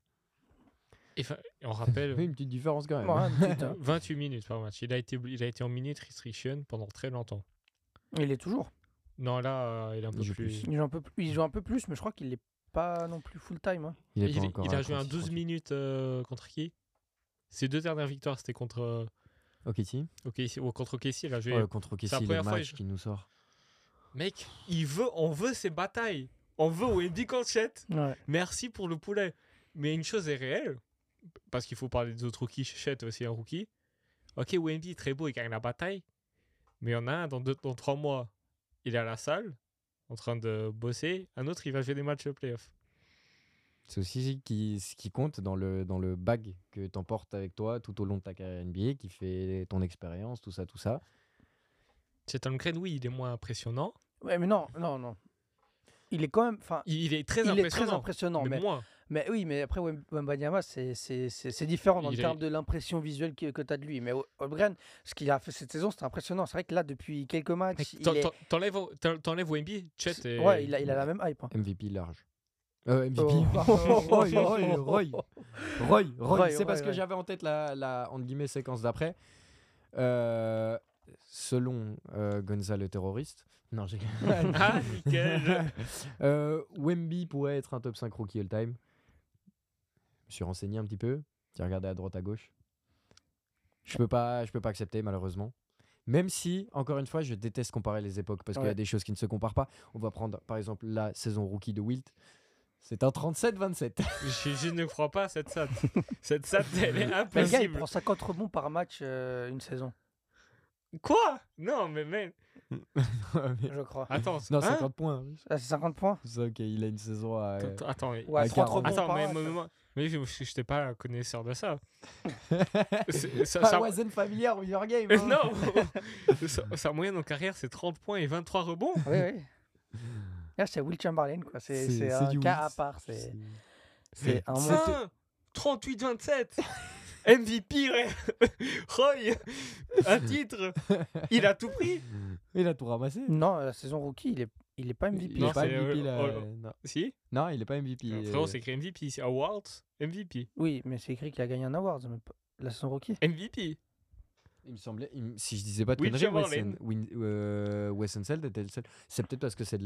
Et fa- et on rappelle Oui, une petite différence quand même. Ouais, une petite, hein. vingt-huit minutes par match. Il a été, il a été en minute restriction pendant très longtemps. Il est toujours. Non, là, euh, il est un peu Il joue plus. plus. Il joue un peu, plus- il joue un peu plus, mais je crois qu'il est pas non plus full time. hein. Il, est Il, pas encore il à a joué un trente-six, douze trente-huit. minutes euh, contre qui Ses deux dernières victoires, c'était contre euh, Ok, si. O K C. Ou contre O K C, il a joué. Ouais, contre O K C, c'est la les première fois, matchs il- qui nous sort. Mec, il veut, on veut ses batailles. On veut Wendy Conchette. Ouais. Merci pour le poulet. Mais une chose est réelle, parce qu'il faut parler des autres rookies. Chet aussi un rookie. Ok, Wendy est très beau, il gagne la bataille. Mais il y en a un dans, deux, dans trois mois, il est à la salle, en train de bosser. Un autre, il va jouer des matchs de playoff. C'est aussi ce qui, ce qui compte dans le, dans le bag que tu emportes avec toi tout au long de ta carrière N B A, qui fait ton expérience, tout ça, tout ça. C'est Holmgren, oui, il est moins impressionnant. Ouais, mais non, non, non. Il est quand même. Enfin, Il, il est très il est impressionnant. très impressionnant. mais, Mais, moins. mais oui, mais après, Wem- Wembanyama, c'est c'est- c'est- c'est différent dans Il le est- terme de l'impression visuelle que, que tu as de lui. Mais Holmgren, ce qu'il a fait cette saison, c'est impressionnant. C'est vrai que là, depuis quelques matchs, Mec, il t'en- est. t'en- T'enlèves t'en- t'enlèves Wemby, Chet et... Ouais, il a, il a la même hype. hein. M V P large. Euh, M V P. Oh. Roy, Roy, Roy. Roy, Roy. Roy, C'est Roy, parce que ouais. j'avais en tête la, la entre guillemets, séquence d'après. Euh, selon euh, Gonza le terroriste. Non, j'ai. Ah, nickel. euh, Wemby pourrait être un top cinq rookie all-time. Je me suis renseigné un petit peu. J'ai regardé à droite à gauche. Je peux pas, je peux pas accepter malheureusement. Même si, encore une fois, je déteste comparer les époques parce qu'il y a Ouais. des choses qui ne se comparent pas. On va prendre par exemple la saison rookie de Wilt. C'est un trente-sept vingt-sept. je, je ne crois pas à cette stat. Cette stat, elle est Mais le gars, il impossible. prend cinquante rebonds par match euh, une saison, Quoi? Non, mais man. je crois. Attends, Non, hein? cinquante points. Ah, c'est cinquante points C'est ok, il a une saison à. Attends, attends, mais- Ouais, à trente quarante. rebonds Attends, par mais, match. mais, moi- mais je n'étais pas connaisseur de ça. C'est- ça, I ça- wasn't familiar with your game. hein. non sa, sa moyenne en carrière, c'est trente points et vingt-trois rebonds. Oui, oui. Là, c'est Will Chamberlain, quoi. C'est C'est- c'est c'est un du cas Wilt. à part. C'est C'est- c'est un C'est- monstre. Hein, trente-huit vingt-sept. M V P, ouais. Roy, un titre. Il a tout pris. Il a tout ramassé. Non, la saison rookie, il est, il est pas M V P. Il Non, est pas c'est, M V P euh, là. euh, Non. Si. Non, il est pas M V P. Euh, euh. Frérot, c'est écrit M V P. C'est Awards, M V P. Oui, mais c'est écrit qu'il a gagné un award, mais pas- la saison rookie. M V P. Il me semblait, il me- si je disais pas de Will conneries, Chamberlain. Wesson, Win- euh, Wes Unseld était le seul. C'est peut-être parce que c'est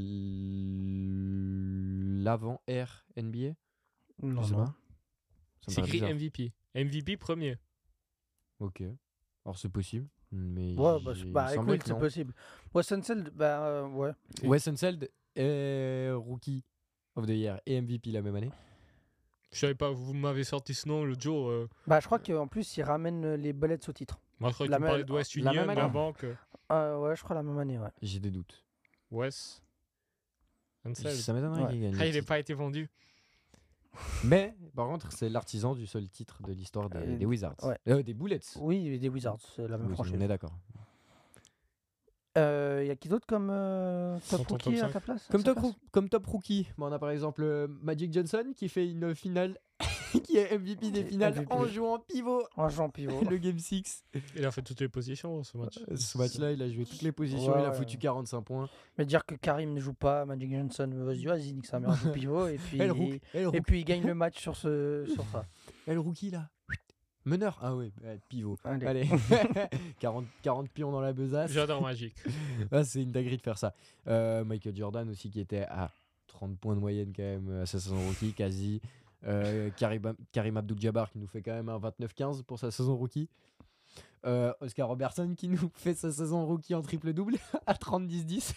l- l'avant-ère N B A. Non, je sais non. pas. Ça me C'est paraît écrit bizarre. M V P. M V P premier. Ok. Alors c'est possible, mais Ouais, bah, j'ai- c'est- il bah me semblait écoute, que c'est non. possible. Wesson Seld, bah euh, ouais. Wes Unseld est rookie of the year et M V P la même année. Je savais pas, vous m'avez sorti ce nom l'autre jour. euh, Bah je crois qu'en plus, il ramène euh, les bullets au titre. Moi, je crois que La tu me même- parlais de West la Union, même de année. la banque. euh, Euh, ouais, je crois la même année, ouais. J'ai des doutes. Wes. Anseld. Ça m'étonnerait Ouais. qu'il gagne. Ah, le il n'a titre. pas été vendu. Mais par contre, c'est l'artisan du seul titre de l'histoire des, Euh, des Wizards. ouais. Euh, des Bullets. Oui, des Wizards, c'est la même Oui, franchise. on est d'accord. Il Euh, y a qui d'autre comme euh, top Dans ton rookie top à cinq? ta place Comme à sa top, place roo- comme top rookie, bon, on a par exemple euh, Magic Johnson qui fait une finale, qui est M V P des Qui est finales M V P. en jouant pivot En jouant pivot. le Game six. Il a fait toutes les positions ce match. Euh, Ce match-là, il a joué toutes les positions, Ouais, il a ouais. foutu quarante-cinq points. Mais dire que Karim ne joue pas, Magic Johnson, vas-y, vas-y, nique sa mère, joue pivot. Et puis, Et le rook- et le et rook- puis il gagne le match sur, ce, sur ça. et le rookie là. Meneur. Ah ouais, ouais, pivot. Allez. Allez, quarante, quarante pions dans la besace. J'adore Magic. Ah, c'est une dinguerie de faire ça. Euh, Michael Jordan aussi qui était à trente points de moyenne quand même à sa saison rookie, quasi. Euh, Karim, Karim Abdul-Jabbar qui nous fait quand même un vingt-neuf quinze pour sa saison rookie. Euh, Oscar Robertson qui nous fait sa saison rookie en triple-double à trente dix dix.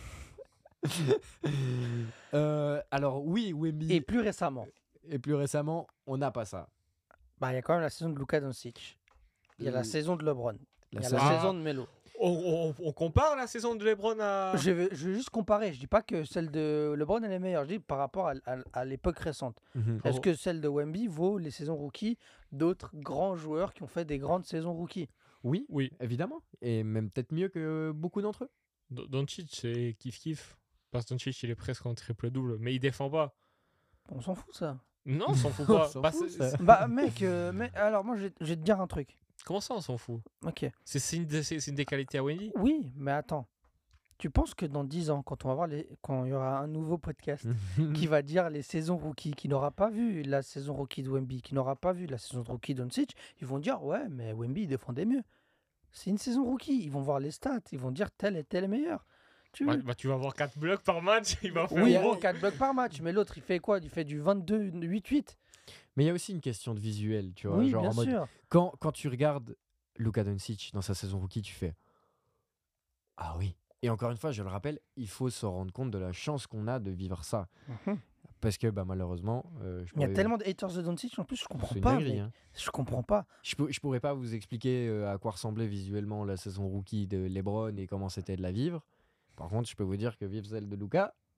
Euh, alors oui, Wemby. Et plus récemment, Et plus récemment, on n'a pas ça. bah, il y a quand même la saison de Luka Doncic. Il y a la Euh, saison de LeBron. La Il y a saison- la Ah. saison de Melo. On, on- on compare la saison de LeBron à. Je vais, je vais juste comparer. Je dis pas que celle de LeBron elle est meilleure. Je dis par rapport à, à- à l'époque récente. Mhm. Est-ce que celle de Wemby vaut les saisons rookies d'autres grands joueurs qui ont fait des grandes saisons rookies? Oui, Oui. évidemment. Et même peut-être mieux que beaucoup d'entre eux. Don- Doncic, c'est kiff-kiff. Parce que Doncic, il est presque en triple-double. Mais il défend pas. On s'en fout ça. Non, on s'en fout On pas. s'en Bah, fout, c'est- ça. Bah mec, euh, mais alors moi je vais, je vais te dire un truc. Comment ça, on s'en fout? Ok. C'est c'est une, des- c'est c'est une des qualités à Wendy. Oui, mais attends. Tu penses que dans dix ans, quand on va voir les, quand il y aura un nouveau podcast qui va dire les saisons rookies, qui n'aura pas vu la saison rookie de Wemby, qui n'aura pas vu la saison de rookie de Doncic, ils vont dire ouais, mais Wemby il défendait mieux. C'est une saison rookie. Ils vont voir les stats, ils vont dire tel est tel meilleur. Tu Bah, veux bah, tu vas avoir quatre blocs par match. Il va faire Oui, Ouais. bon, quatre blocs par match, mais l'autre il fait quoi? Il fait du vingt-deux huit huit. Mais il y a aussi une question de visuel, tu vois. Oui, genre bien en mode, sûr. quand, quand tu regardes Luka Doncic dans sa saison rookie, tu fais ah oui. Et encore une fois, je le rappelle, il faut se rendre compte de la chance qu'on a de vivre ça. Mhm. Parce que bah, malheureusement, euh, je Il y a pourrais- tellement de haters de Doncic en plus, je comprends c'est une pas. dinguerie, mec. hein. Je comprends pas. Je, pour- je pourrais pas vous expliquer euh, à quoi ressemblait visuellement la saison rookie de LeBron et comment c'était de la vivre. Par contre, je peux vous dire que vivre celle de Luka,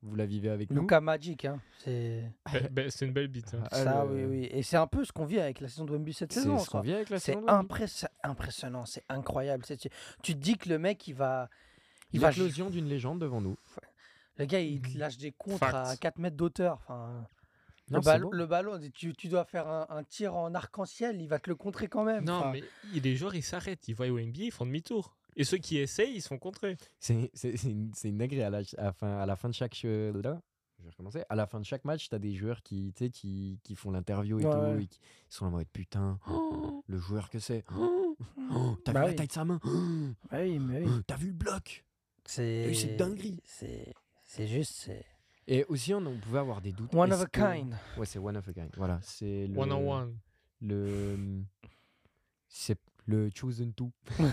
vous la vivez avec nous. Luka Magic, hein. C'est Be- be- C'est une belle bite. hein. Ah, ça, le- oui, oui. Et c'est un peu ce qu'on vit avec la saison de Wemby cette C'est saison. ce qu'on quoi. vit avec la C'est saison de Wemby. impress- impressionnant, c'est incroyable. C'est- Tu, tu te dis que le mec, il va. Il va L'éclosion d'une légende devant nous. le gars, il te lâche des contres à Facts. quatre mètres d'auteur. Enfin, Non, le, c'est ballon, beau. le ballon, tu, tu dois faire un, un tir en arc-en-ciel, il va te le contrer quand même. Non, Enfin, mais il- les joueurs, ils s'arrêtent. Ils voient Wemby, ils font demi-tour. Et ceux qui essayent, ils sont contrés. C'est c'est- c'est une, c'est une dinguerie. À la, à, la fin, à la fin de chaque. che- là, je vais recommencer. À la fin de chaque match, t'as des joueurs qui, tu sais, qui, qui font l'interview et Ouais, tout. ouais. Et qui ils sont en mode putain, oh, le joueur que c'est. Oh, oh, t'as Bah vu oui. la taille de sa main. Oh, bah oui, mais oui. oh, t'as vu le bloc. C'est eu cette dinguerie. C'est c'est juste. C'est Et aussi, on, on pouvait avoir des doutes. one Est-ce of a que- kind. Ouais, c'est one of a kind. Voilà, c'est le. One on one. Le. C'est le chosen two.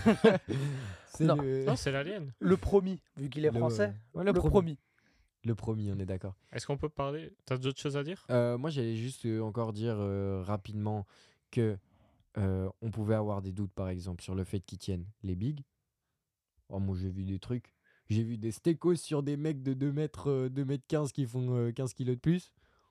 c'est Non. le. Non, c'est l'alien. Le promis, vu qu'il est le- français. ouais, Le, le, promis. promis. Le promis, on est d'accord. Est-ce qu'on peut parler T'as d'autres choses à dire Euh, moi, j'allais juste euh, encore dire euh, rapidement que euh, on pouvait avoir des doutes, par exemple, sur le fait qu'ils tiennent les bigs. Oh, moi, j'ai vu des trucs. J'ai vu des stécos sur des mecs de deux mètres, euh, deux mètres quinze qui font euh, quinze kilos de plus.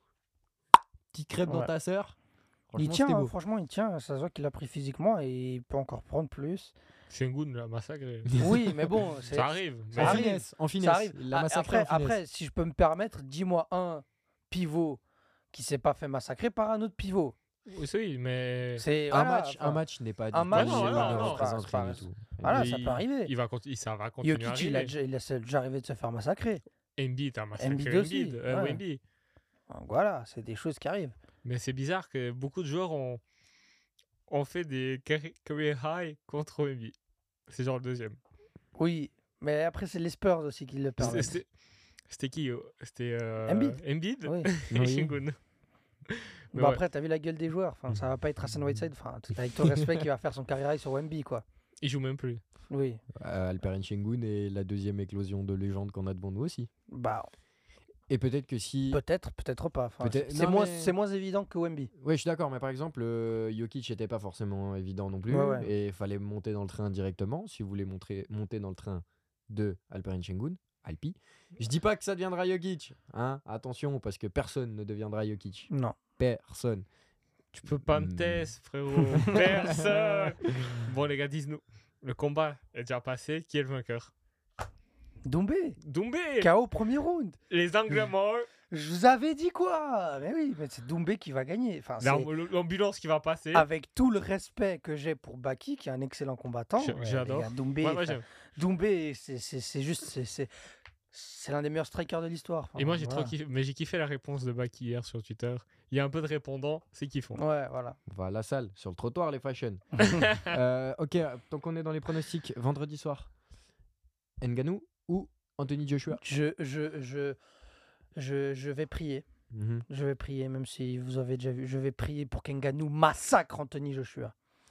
Petite crêpe dans Ouais. ta sœur. Il Franchement, tient, c'était hein, beau. franchement, il tient. Ça se voit qu'il a pris physiquement et il peut encore prendre plus. Shengun l'a massacré. Oui, mais bon, c'est- Ça arrive. Ça En mais- arrive. finesse, en finesse. ça arrive. Il l'a A- massacré Après, en finesse. après, si je peux me permettre, dis-moi un pivot qui s'est pas fait massacrer par un autre pivot. Oui, oui, mais. C'est un, voilà, match, enfin, un match n'est pas un dit. match, pas- non, pas- non, ne non, représente c'est pas- rien c'est du tout. Voilà, il- ça peut arriver. Il va, conti- ça va continuer à Jokic, il a, arriver. déjà- il a c'est déjà arrivé de se faire massacrer. Embiid a massacré Embiid Embiid. aussi, euh, ouais. Wemby. Donc voilà, c'est des choses qui arrivent. Mais c'est bizarre que beaucoup de joueurs ont, ont fait des carri- career high contre Wemby. C'est genre le deuxième. Oui, mais après, c'est les Spurs aussi qui le C'était- permettent. C'était c'était qui euh, C'était euh, Embiid. Embiid Oui. et Oui. Shingun. Mais Bon, ouais, après, t'as vu la gueule des joueurs. Enfin, ça va pas être Hassan Whiteside. Enfin, tout- avec tout le respect qu'il va faire son carrière high sur Wemby, quoi. il joue même plus. Oui. Euh, Alperen Şengün est la deuxième éclosion de légende qu'on a devant nous aussi. Bah, Et peut-être que si. peut-être, peut-être pas. Enfin, Peut-être- c'est non, moins, mais- c'est moins évident que Wemby. Ouais, je suis d'accord, mais par exemple, euh, Jokic n'était pas forcément évident non plus. Ouais, ouais. Et il fallait monter dans le train directement. Si vous voulez montrer, monter dans le train de Alperen Şengün, Alpi. Je dis pas que ça deviendra Jokic. Hein, attention, parce que personne ne deviendra Jokic. Non. Personne. Tu peux pas me Hmm. tester, frérot. Personne. Bon, les gars, dis-nous. Le combat est déjà passé. Qui est le vainqueur Doumbé. Doumbé. K O premier round. Les Anglais morts. Je vous avais dit quoi? Mais oui, mais c'est Doumbé qui va gagner. Enfin, c'est- L'am- L'ambulance qui va passer. avec tout le respect que j'ai pour Baki, qui est un excellent combattant. J'ai- ouais, j'adore. les gars, Doumbé, Ouais, moi, enfin, j'aime. Doumbé, c'est c'est- c'est juste, c'est- c'est c'est l'un des meilleurs strikers de l'histoire. Enfin, Et moi, j'ai voilà. trop kiffé. Mais j'ai kiffé la réponse de Baki hier sur Twitter. Il y a un peu de répondants, c'est kiffant. Ouais, voilà. On va à la salle, sur le trottoir, les fashion. Euh, ok, tant qu'on est dans les pronostics, vendredi soir, Ngannou ou Anthony Joshua? Je, je, je, je, je vais prier. Mhm. Je vais prier, même si vous avez déjà vu. Je vais prier pour qu'Ngannou massacre Anthony Joshua.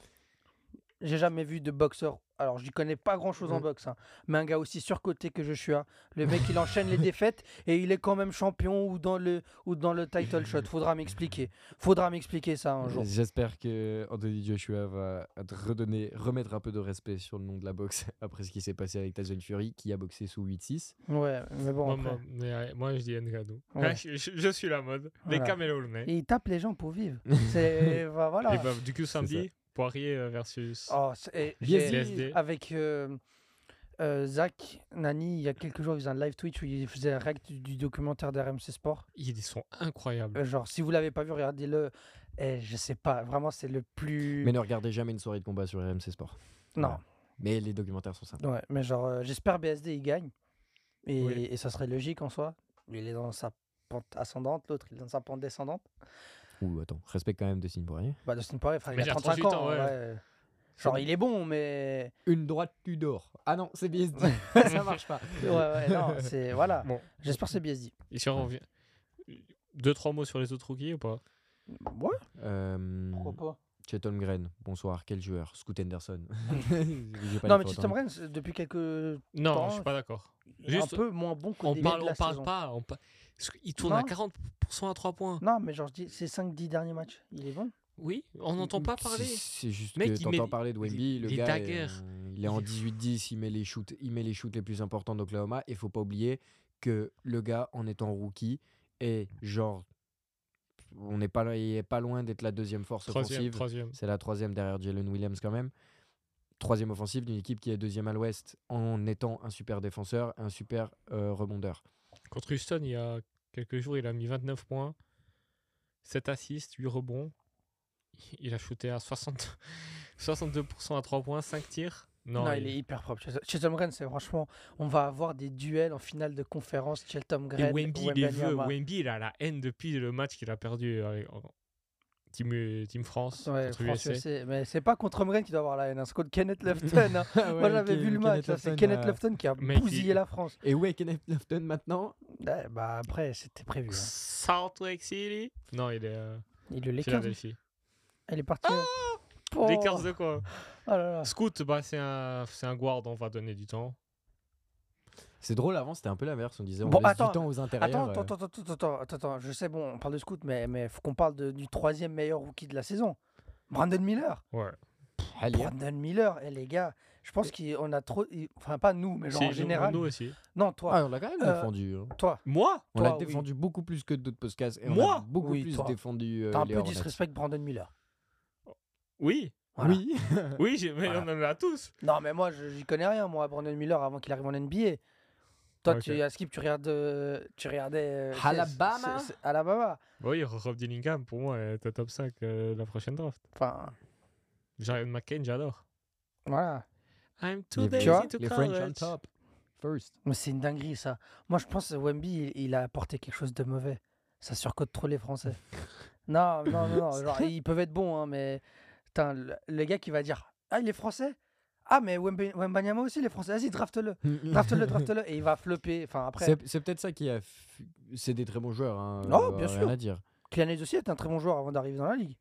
J'ai jamais vu de boxeur. Alors, je n'y connais pas grand chose en Mm. boxe, hein, mais un gars aussi surcoté que Joshua. Le mec, il enchaîne les défaites et il est quand même champion ou dans le, ou dans le title shot. Faudra m'expliquer. Faudra m'expliquer ça un jour. J'espère que Anthony Joshua va te redonner, remettre un peu de respect sur le nom de la boxe après ce qui s'est passé avec Tyson Fury qui a boxé sous huit six. Ouais, mais bon. Moi, après, moi, mais, euh, moi, je dis Ngannou. Ouais. Ah, je, je- je suis la mode. Les Voilà. camélos, le mec. il tape les gens pour vivre. C'est. bah, voilà. Et bah, du coup, samedi, Poirier euh, versus. Oh, c'est- et Bien j'ai- B S D. avec euh, euh, Zach Nani, il y a quelques jours, il faisait un live Twitch où il faisait un react du, du documentaire d'R M C Sport. Ils sont incroyables. Euh, genre, si vous l'avez pas vu, regardez-le. Et je sais pas, vraiment, c'est le plus. Mais ne regardez jamais une soirée de combat sur R M C Sport. Non, Voilà. Mais les documentaires sont sympas. ouais, mais genre, euh, j'espère B S D il gagne. Et, Oui. et ça serait logique en soi. Lui, il est dans sa pente ascendante, l'autre, il est dans sa pente descendante. Ouh, attends, respecte quand même Dustin Poirier. Bah, Dustin Poirier, enfin, il Mais a il a trente-cinq trente-huit ans. ans, ouais. ouais. Genre, il est bon, mais. Une droite Tudor. Ah non, c'est B S D. Ça marche pas. Ouais, ouais, non, c'est. Voilà. Bon, J'espère que c'est B S D. et si on revient. Deux, trois mots sur les autres rookies ou pas Ouais, Euh, pourquoi pas. Chet Holmgren, bonsoir, quel joueur? Scoot Henderson. J'ai pas Non, les mais fautes, Chet hein. Holmgren, c'est- depuis quelques Non, temps, je suis pas d'accord. il est Juste, un peu moins bon qu'au On début parle, de la on parle saison. pas. On pa- Parce qu'il tourne à Non. quarante pour cent à trois points. Non, mais genre, je dis, ces cinq dix derniers matchs, il est bon. Oui, on n'entend pas C'est- parler. C'est juste Mec, que il met t'entends les- parler de Wemby, le les gars, daggers. euh, il est en Il- dix-huit dix, il met les shoots, il met les shoots les plus importants d'Oklahoma. Et faut pas oublier que le gars, en étant rookie, est genre. On n'est pas, il est pas loin d'être la deuxième force Troisième, offensive. troisième. C'est la troisième derrière Jalen Williams quand même. Troisième offensive d'une équipe qui est deuxième à l'ouest en étant un super défenseur, un super euh, rebondeur. Contre Houston, il y a quelques jours, il a mis vingt-neuf points, sept assists, huit rebonds. Il a shooté à soixante, soixante-deux pour cent à trois points, cinq tirs. Non, Non, il il- est hyper propre. Cheltenham Green, c'est franchement, on va avoir des duels en finale de conférence. Cheltenham Et Green, Wemby, il les veut. Wembanyama. Wemby, il a la haine depuis le match qu'il a perdu avec en- Team, euh, Team France Ouais, contre France U S A. U S A. Mais c'est pas contre Green qui doit avoir la haine, hein, c'est contre Kenneth Lofton. hein. Moi, j'avais vu le match. là, C'est Kenneth Lofton qui a Mec, bousillé il- la France. Et où est Kenneth Lofton maintenant? Ouais, bah après, c'était prévu. hein. Salt Lake City. Non, il est euh, Et le Lakers, Philadelphie. elle est partie. hein. Oh, Lakers de quoi oh là là. Scoot, bah, c'est un, c'est un guard, on va donner du temps. C'est drôle, avant c'était un peu l'inverse. On disait on Bon, laisse attends, du temps aux intérieurs. Attends, attends, euh. attends, attends, attends, attends, attends, je sais, bon, on parle de Scoot, mais mais faut qu'on parle de- du troisième meilleur rookie de la saison. Brandon Miller. Ouais. Allez, Brandon Miller, et les gars, je pense qu'on a trop. il- Enfin, pas nous, mais genre Si, en nous- général. Nous aussi. Non, toi. Ah, on l'a quand même Euh, défendu. hein. Toi. Moi On toi, l'a oui. défendu beaucoup plus que d'autres podcasts. Et on Moi a beaucoup Oui, plus toi. défendu euh, T'as un les peu Hornets. disrespect Brandon Miller. Oui. Voilà. Oui. Oui, j'ai- mais Voilà. on en a tous. Non, mais moi, je- j'y connais rien, moi, Brandon Miller, avant qu'il arrive en N B A. Toi, Ok. tu, à Skip, tu, regardes, euh, tu regardais. euh, tu sais, Alabama c'est- c'est- Alabama. Oui, Rob Dillingham, pour moi, est au top cinq euh, la prochaine draft. Enfin, Jared McCain, j'adore. voilà. I'm too Les, lazy Tu vois, to les French on college. top. First. Mais c'est une dinguerie, ça. Moi, je pense que Wemby, il, il a apporté quelque chose de mauvais. Ça surcote trop les Français. non, non, non, non. Genre, ils peuvent être bons, hein, mais. Putain, le, le gars qui va dire ah, il est français. Ah, mais Wembe- Wembanyama aussi, il est français. Vas-y, draft-le. Draft-le, draft-le. Et il va flopper. Enfin, après. C'est c'est peut-être ça qui a. f- C'est des très bons joueurs. Hein, Oh, euh, bien rien sûr. à dire. Kylian Hayes aussi était un très bon joueur avant d'arriver dans la ligue.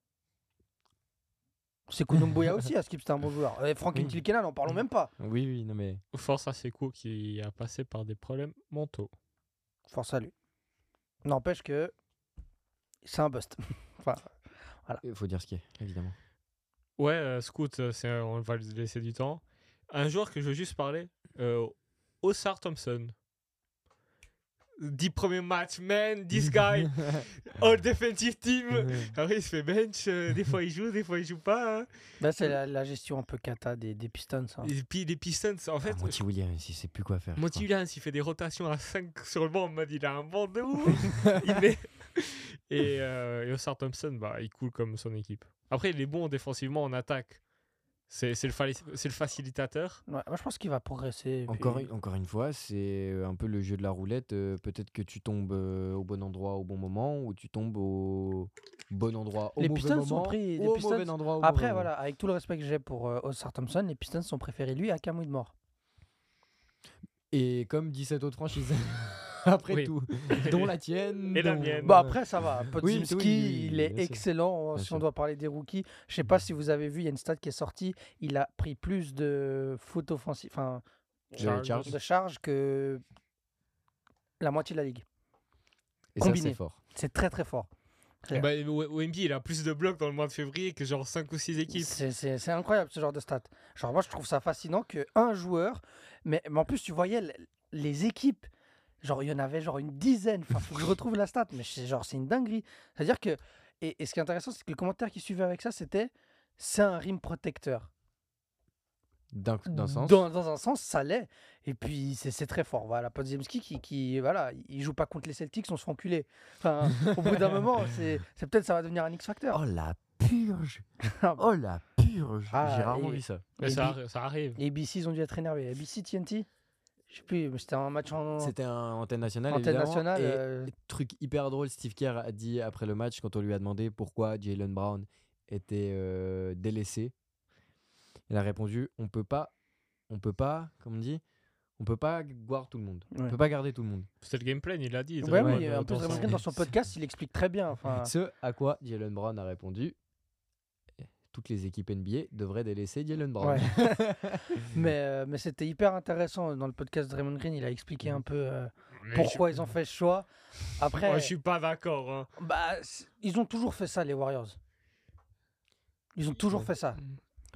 C'est Kunomboya aussi, à Skip, c'était un bon joueur. Et Franklin Oui. Tilkenan, n'en parlons même pas. Oui, oui, non mais. Force à Sekou qui a passé par des problèmes mentaux. Force à lui. N'empêche que c'est un bust. enfin, Il faut dire ce qui est, évidemment. Ouais, euh, Scoot, euh, c'est, on va lui laisser du temps. Un joueur que je veux juste parler, euh, Osar Thompson. Dix premiers matchs, man, this guy, all defensive team. Après, il se fait bench, euh, des fois il joue, des fois il joue pas. hein. Là, c'est la, la gestion un peu cata des, des Pistons. hein. Et puis les Pistons, en fait, Ah, Monty Williams, il sait plus quoi faire. je Monty crois. Williams, il fait des rotations à cinq sur le banc, on m'a dit il a un banc de ouf. il met... Et, euh, et Osar Thompson, bah, il coule comme son équipe. Après, il est bon défensivement en attaque. C'est, c'est, le, fa- c'est le facilitateur. Ouais, moi, je pense qu'il va progresser. Encore, puis- une- encore une fois, c'est un peu le jeu de la roulette. euh, Peut-être que tu tombes euh, au bon endroit au bon moment ou tu tombes au bon endroit au Les mauvais Pistons sont moment pris- ou les au Pistons- mauvais endroit au Après, mauvais moment. voilà, avec tout le respect que j'ai pour euh, Osar Thompson, les Pistons sont préférés lui à Cam Whitmore. Et comme dix-sept autres franchises, après Oui. tout, dont la tienne. Et la dont- mienne. Bon, après, ça va. Oui, Podziemski, oui, oui, il est bien sûr. excellent. Bien si sûr. on doit parler des rookies, je sais pas si vous avez vu, il y a une stat qui est sortie. Il a pris plus de fautes offensives, enfin, De Charles- charge. de charges que la moitié de la ligue. Et ça, combiné. c'est fort. C'est très très fort. Ouais. Bah, W- Wemby, il a plus de blocs dans le mois de février que genre cinq ou six équipes. C'est c'est- c'est incroyable ce genre de stats. Genre moi je trouve ça fascinant qu'un joueur, mais, mais en plus tu voyais l- les équipes, genre il y en avait genre une dizaine, enfin faut que je retrouve la stat, mais c'est genre c'est une dinguerie. C'est-à-dire que, et, et ce qui est intéressant c'est que le commentaire qui suivait avec ça c'était, c'est un rim protecteur. D'un d'un sens. Dans, dans un sens ça l'est, et puis c'est c'est très fort. Voilà, Podziemski qui, qui, voilà, il joue pas contre les Celtics, on se fait enculer. Enfin, au bout d'un moment, c'est c'est peut-être ça va devenir un X-Factor. Oh la purge. Oh la purge. Ah, J'ai rarement et- vu ça. Mais Et ça, bi- arri- ça arrive. Les A B C, ils ont dû être énervés. A B C, T N T Je sais plus, mais c'était un match en C'était un antenne nationale. antenne évidemment, nationale. et euh, truc hyper drôle, Steve Kerr a dit après le match, quand on lui a demandé pourquoi Jaylen Brown était euh, délaissé, il a répondu on peut pas, on peut pas, comme on dit, on peut pas voir tout le monde, on Ouais. peut pas garder tout le monde. C'était le game plan, il l'a dit. Ouais, Draymond, oui, euh, en plus, dans Draymond son- Green, dans son podcast, il explique très bien. Enfin, Ce à quoi Jaylen Brown a répondu toutes les équipes N B A devraient délaisser Jaylen Brown. Ouais. mais euh, mais c'était hyper intéressant dans le podcast de Draymond Green. Il a expliqué un peu euh, Mais pourquoi je- ils ont fait ce choix. Après, Moi, je suis pas d'accord. hein. bah, c- ils ont toujours fait ça, les Warriors. Ils ont toujours fait ça.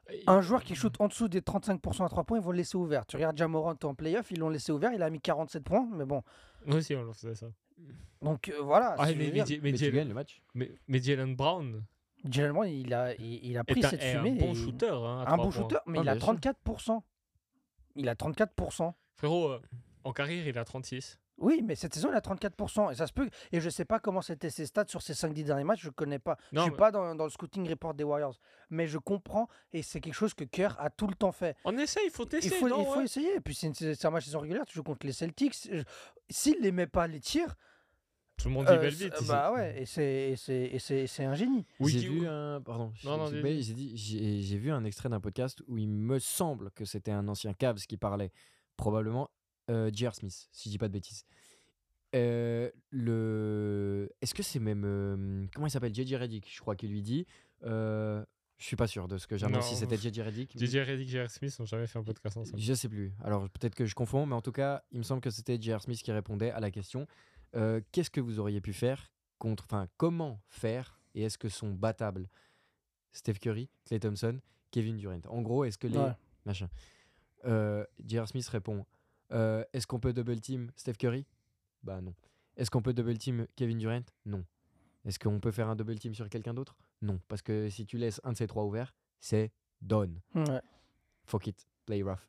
Un joueur qui shoot en dessous des trente-cinq pour cent à trois points, ils vont le laisser ouvert. Tu regardes Jamorant en playoff, ils l'ont laissé ouvert, il a mis quarante-sept points, mais bon. Nous aussi, on faisait ça. Donc euh, voilà. Ah, si je mais, veux mais, dire, J- mais, Mais tu Jalen- gagnes le match. mais- mais Jalen Brown Jalen Brown, il a, il, il a pris est un, cette est un fumée. bon et- shooter. Hein, à Un trois bon points. shooter, mais Ah, il a bien sûr. trente-quatre pour cent. Il a trente-quatre pour cent. Frérot, euh, en carrière, il a trente-six. Oui, mais cette saison, il a trente-quatre pour cent. Et ça se peut. Et je sais pas comment c'était ses stats sur ces cinq dix derniers matchs. Je connais pas. Non, je suis mais- pas dans, dans le scouting report des Warriors. Mais je comprends. Et c'est quelque chose que Kerr a tout le temps fait. On essaie, il faut tester. Il faut, non, il faut ouais. essayer. Et puis, c'est, une- c'est un match saison régulière. Tu joues contre les Celtics. Je- S'il les met pas les tirs. Tout le monde dit euh, belle c'est- vite. ici. bah ouais. Et c'est, et c'est, et c'est, c'est un génie. Wiki- J'ai vu un. Pardon. je- Non, non, j'ai vas-y. coupé, j'ai dit. J'ai j'ai vu un extrait d'un podcast où il me semble que c'était un ancien Cavs qui parlait. Probablement euh, J R. Smith, si je dis pas de bêtises. Euh, le... Est-ce que c'est même. euh, Comment il s'appelle J J Redick, je crois qu'il lui dit. Euh... Je suis pas sûr de ce que j'annonce si Non. c'était J J Redick. mais- J J Redick et J R. Smith n'ont jamais fait un podcast ensemble. Je sais plus. Alors peut-être que je confonds, mais en tout cas, il me semble que c'était J R. Smith qui répondait à la question euh, qu'est-ce que vous auriez pu faire contre. Enfin, comment faire et est-ce que sont battables Steph Curry, Klay Thompson, Kevin Durant. En gros, est-ce que les. Ouais. Machin. Euh, J R. Smith répond euh, est-ce qu'on peut double team Steph Curry Bah non. Est-ce qu'on peut double team Kevin Durant Non. Est-ce qu'on peut faire un double team sur quelqu'un d'autre Non. Parce que si tu laisses un de ces trois ouverts, c'est done. Ouais. Fuck it, play rough.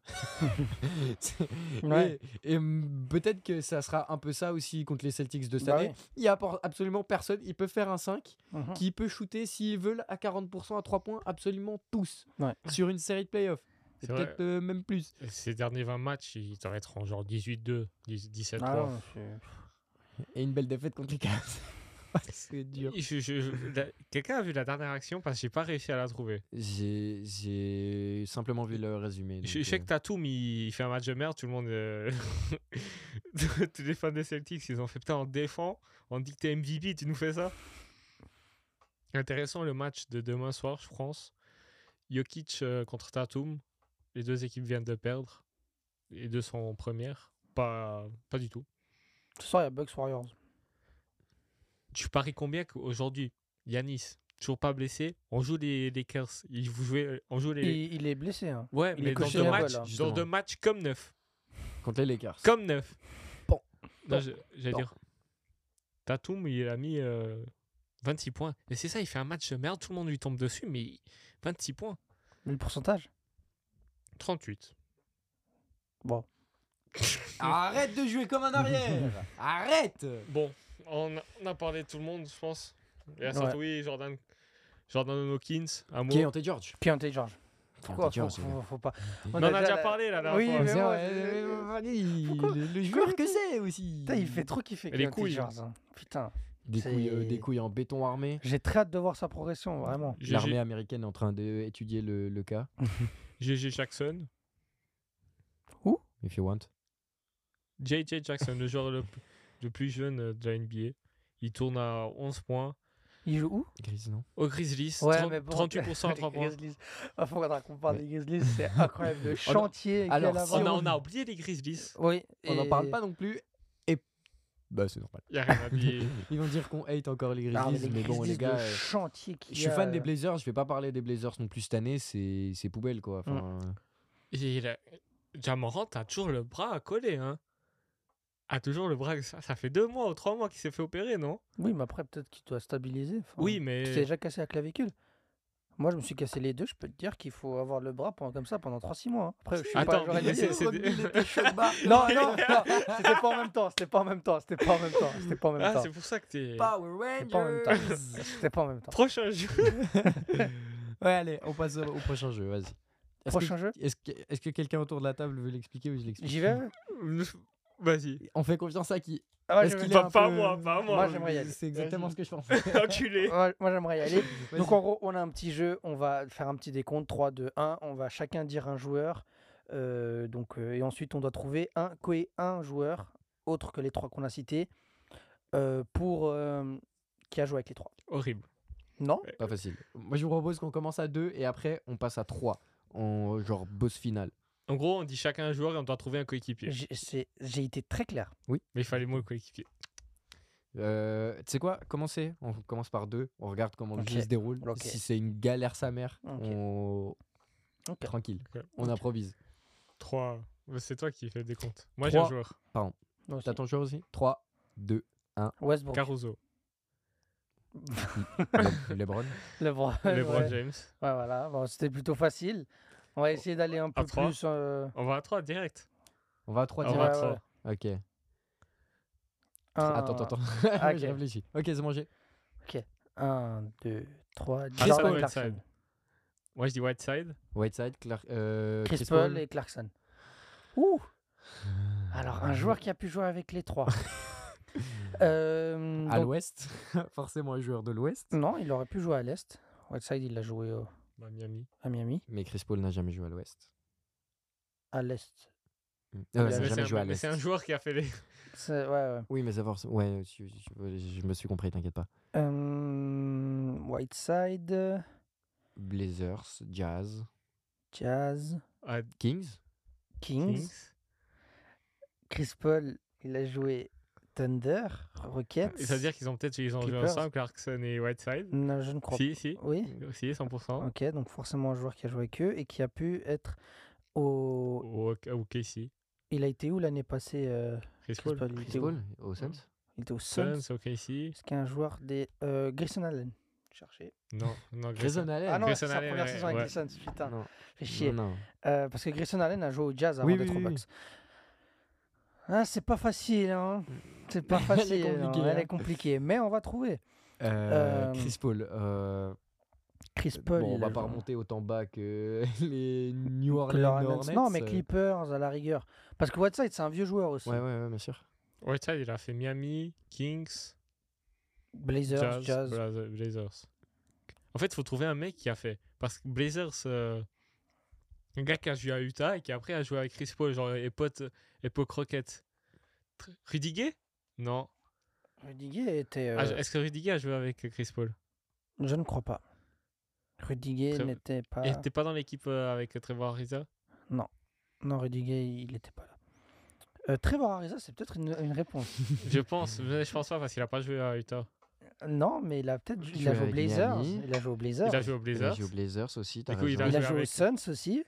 Ouais. Et, et, mm, peut-être que ça sera un peu ça aussi contre les Celtics de cette Bah année. oui. Il n'y a por- absolument personne. Ils peuvent faire un cinq Mhm. qui peut shooter s'ils veulent à quarante pour cent à trois points, absolument tous. Ouais. Sur une série de playoffs. Et C'est peut-être vrai. euh, même plus. Ces derniers vingt matchs, ils devraient être en genre dix-huit deux, dix-sept trois. Ah non, c'est- Et une belle défaite contre les Cavs. C'est dur. Je- je- je- la- Quelqu'un a vu la dernière action parce que j'ai pas réussi à la trouver. J'ai j'ai simplement vu le résumé. Je, donc, je sais euh, que Tatum il, il fait un match de merde, tout le monde. euh, Tous les fans des Celtics, ils ont fait putain, on défend, on dit que t'es M V P, tu nous fais ça. Intéressant le match de demain soir, je pense. Jokic euh, contre Tatum. Les deux équipes viennent de perdre. Les deux sont en première. Pas, pas du tout. Ce soir, il y a Bucks Warriors. Tu paries combien qu'aujourd'hui, Yanis, toujours pas blessé, on joue les Lakers. Il vous jouez, on joue les. Il, il est blessé. Hein. Ouais, il mais est dans coché deux la matchs, balle, hein. dans Justement. deux matchs comme neuf. Contre les Lakers. Comme neuf. Bon. Non, Bon. je- j'allais Bon. dire. Tatum, il a mis euh, vingt-six points. Et c'est ça, il fait un match de merde, tout le monde lui tombe dessus, mais vingt-six points. Mais le pourcentage trente-huit. Bon. Arrête de jouer comme un arrière. Arrête. Bon, on a, on a parlé de tout le monde, je pense. Il y a Ouais. Santoui, Jordan, Jordan Hawkins, un mot. Keontae George. Keontae George. Pourquoi Keontae faut, George, faut, faut pas. Mais on a déjà parlé la dernière Oui, fois. mais C'est moi, vrai, je- euh, allez, Pourquoi le, le Pourquoi joueur il que fait- c'est aussi. Putain, il fait trop kiffer Et les Keontae couilles. George. hein. Putain. Des c'est- couilles, euh, des couilles en béton armé. J'ai très hâte de voir sa progression, vraiment. G G L'armée américaine est en train d'étudier le, le cas. G G Jackson. If you want. J J Jackson, le joueur le, p- le plus jeune euh, de la N B A. Il tourne à onze points. Il joue où Gris, non Au Grizzlies, Ouais, trente- mais bon, trente-huit pour cent à les trois points. Grizzlies. Il faudra qu'on parle Ouais. des Grizzlies, c'est incroyable. Le chantier qu'il y a alors, là-bas. si On a, on- on a oublié les Grizzlies. Oui. On n'en et- parle pas non plus. Et. Bah, c'est normal. Il n'y a rien à dire. Ils vont dire qu'on hate encore les Ah, Grizzlies, mais mais, bon, Grizzlies, les gars. le euh, chantier qu'il Je y suis a, fan des euh, Blazers, je vais pas parler des Blazers non plus cette année, c'est c'est poubelle quoi. Enfin, Et il a... Jamorant a toujours le bras à coller. Hein. A toujours le bras. Ça, ça fait deux mois ou trois mois qu'il s'est fait opérer, non Oui, mais après, peut-être qu'il doit stabiliser. Enfin, Oui, Tu t'es mais. déjà cassé la clavicule. Moi, je me suis cassé les deux. Je peux te dire qu'il faut avoir le bras pendant, comme ça pendant trois six mois. hein. Après, je suis Attends, pas. j'aurais mais dit- c'est- c'est- Non, non, non, c'était pas en même temps. C'était pas en même temps. C'était pas en même temps. C'était pas en même Ah, temps. c'est pour ça que t'es. Power C'était pas en même temps. Rangers. C'était pas en même temps. Prochain jeu. Ouais, allez, on passe au, au prochain jeu, vas-y. Est-ce Prochain que, jeu Est-ce que, est-ce que quelqu'un autour de la table veut l'expliquer ou je l'explique J'y vais. Vas-y. On fait confiance à qui Ah, Est-ce j'aimerais- qu'il Pas- est un pas peu- moi, pas moi. Moi, j'aimerais y aller. C'est exactement ce que je pense. Enculé. Ouais, moi, j'aimerais y aller. Vas-y. Donc en gros, on a un petit jeu, on va faire un petit décompte, trois, deux, un, on va chacun dire un joueur, euh, donc, euh, et ensuite on doit trouver un, coé- un joueur, autre que les trois qu'on a cités, euh, pour, euh, qui a joué avec les trois. Horrible. Non Pas facile. Moi, je vous propose qu'on commence à deux et après, on passe à trois. En genre boss final. En gros, on dit chacun un joueur et on doit trouver un coéquipier. J'ai c'est- j'ai été très clair. Mais il fallait moi le coéquipier. Euh, tu sais quoi Commencez. On commence par deux. On regarde comment Ok. le jeu se déroule. Ok. Si c'est une galère sa mère, Ok. on... Ok. Tranquille. Ok. On improvise. trois. C'est toi qui fais des comptes. Moi, j'ai un Trois. joueur. Moi aussi. T'as ton joueur aussi trois, deux, Westbrook. Caruso. Le- Lebron. LeBron. LeBron ouais. James. Ouais, voilà. Bon, c'était plutôt facile. On va essayer d'aller un peu trois. plus. euh, On va à trois direct. On va à trois On direct. va à ouais, trois. Ok. un- Attends, attends, attends. Ah, J'ai ok. réfléchi. Ok, c'est mangé. un, deux, trois. Chris Jordan Paul, Clarkson. Whiteside. Moi, je dis Whiteside. Whiteside, Clark, euh, Chris, Chris Paul Paul. et Clarkson. Ouh. Alors, un joueur qui a pu jouer avec les trois. Euh, À donc- l'ouest. Forcément un joueur de l'ouest. Non, il aurait pu jouer à l'Est. Whiteside, il a joué au- Bah, Miami. à Miami. Mais Chris Paul n'a jamais joué à l'ouest. À l'Est. Mm. Il a- Euh, Mais il n'a c'est jamais un- joué à mais c'est un l'est. joueur qui a fait les. C'est- Ouais, ouais. Oui, mais ça force. Ouais, je, je- je me suis compris, t'inquiète pas. Euh, Whiteside, Blazers, Jazz, Jazz, à Kings. Kings. Kings. Chris Paul, il a joué Thunder, Rockets. Et ça veut dire qu'ils ont peut-être ils ont joué Clippers. ensemble, Clarkson et Whiteside. Non, je ne crois Si, si. pas. Oui. Si, cent pour cent. Ok, donc forcément un joueur qui a joué avec eux et qui a pu être au. Ou ou Casey. Il a été où l'année passée euh, Chris Chris Paul. Paul, il, Chris était où Paul au Suns. Il était au Suns. Suns, O K C. C'est un joueur des euh, Grayson Allen. Cherchez. Non, non, Grayson Grayson. Allen. Ah non, Grayson c'est sa Allen, première ouais, saison avec ouais. les Suns. Putain, Non. fait chier. Non, non. Euh, parce que Grayson Allen a joué au Jazz avant Oui, d'être oui, aux oui. Bucks. Ah, c'est pas facile, hein. C'est pas Elle est facile. hein. compliquée, Elle hein. est compliquée, mais on va trouver. Euh, Euh, Chris Paul. euh, Chris Paul. bon, on il va a pas joué- remonter autant bas que les New New Orleans Orleans. Hornets. Non, mais euh, Clippers à la rigueur. Parce que Whiteside, c'est un vieux joueur aussi. Ouais, ouais, ouais, bien sûr. Whiteside, il a fait Miami, Kings, Blazers, Jazz, Jazz. Blazer- Blazers. En fait, il faut trouver un mec qui a fait. Parce que Blazers, euh, un gars qui a joué à Utah et qui après a joué avec Chris Paul, genre époque, époque Rocket. Tr- Rudiger. Non. Rudiger était. Ah, euh, Est-ce que Rudiger a joué avec Chris Paul? Je ne crois pas. Rudiger Très- n'était pas. Il n'était pas dans l'équipe euh, avec Trevor Ariza? Non, Rudiger, il n'était pas là. Euh, Trevor Ariza, c'est peut-être une, une réponse. Je pense, mais je pense pas parce qu'il a pas joué à Utah. Non, mais il a peut-être il Joué a joué aux avec Blazers. Miami. Il a joué aux Blazers. Il a joué aux Il a Blazers. joué aux Blazers aussi, t'as Du coup, il raison. a Il a joué joué aux avec- Suns aussi.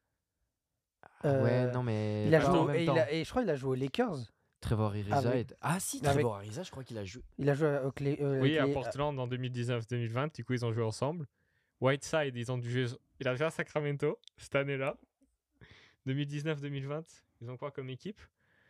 Euh, Ouais, non, mais. Il a pas joué en au- même et, il temps. a- et je crois qu'il a joué aux Lakers. Trevor Ariza Avec- est... Ah si, avec- Trevor Ariza, je crois qu'il a joué. Il a joué au Clé- euh, Oui, à Clé- Portland en deux mille dix-neuf deux mille vingt. Du coup, ils ont joué ensemble. Whiteside, ils ont dû jouer. Il a joué à Sacramento cette année-là. deux mille dix-neuf deux mille vingt. Ils ont quoi comme équipe?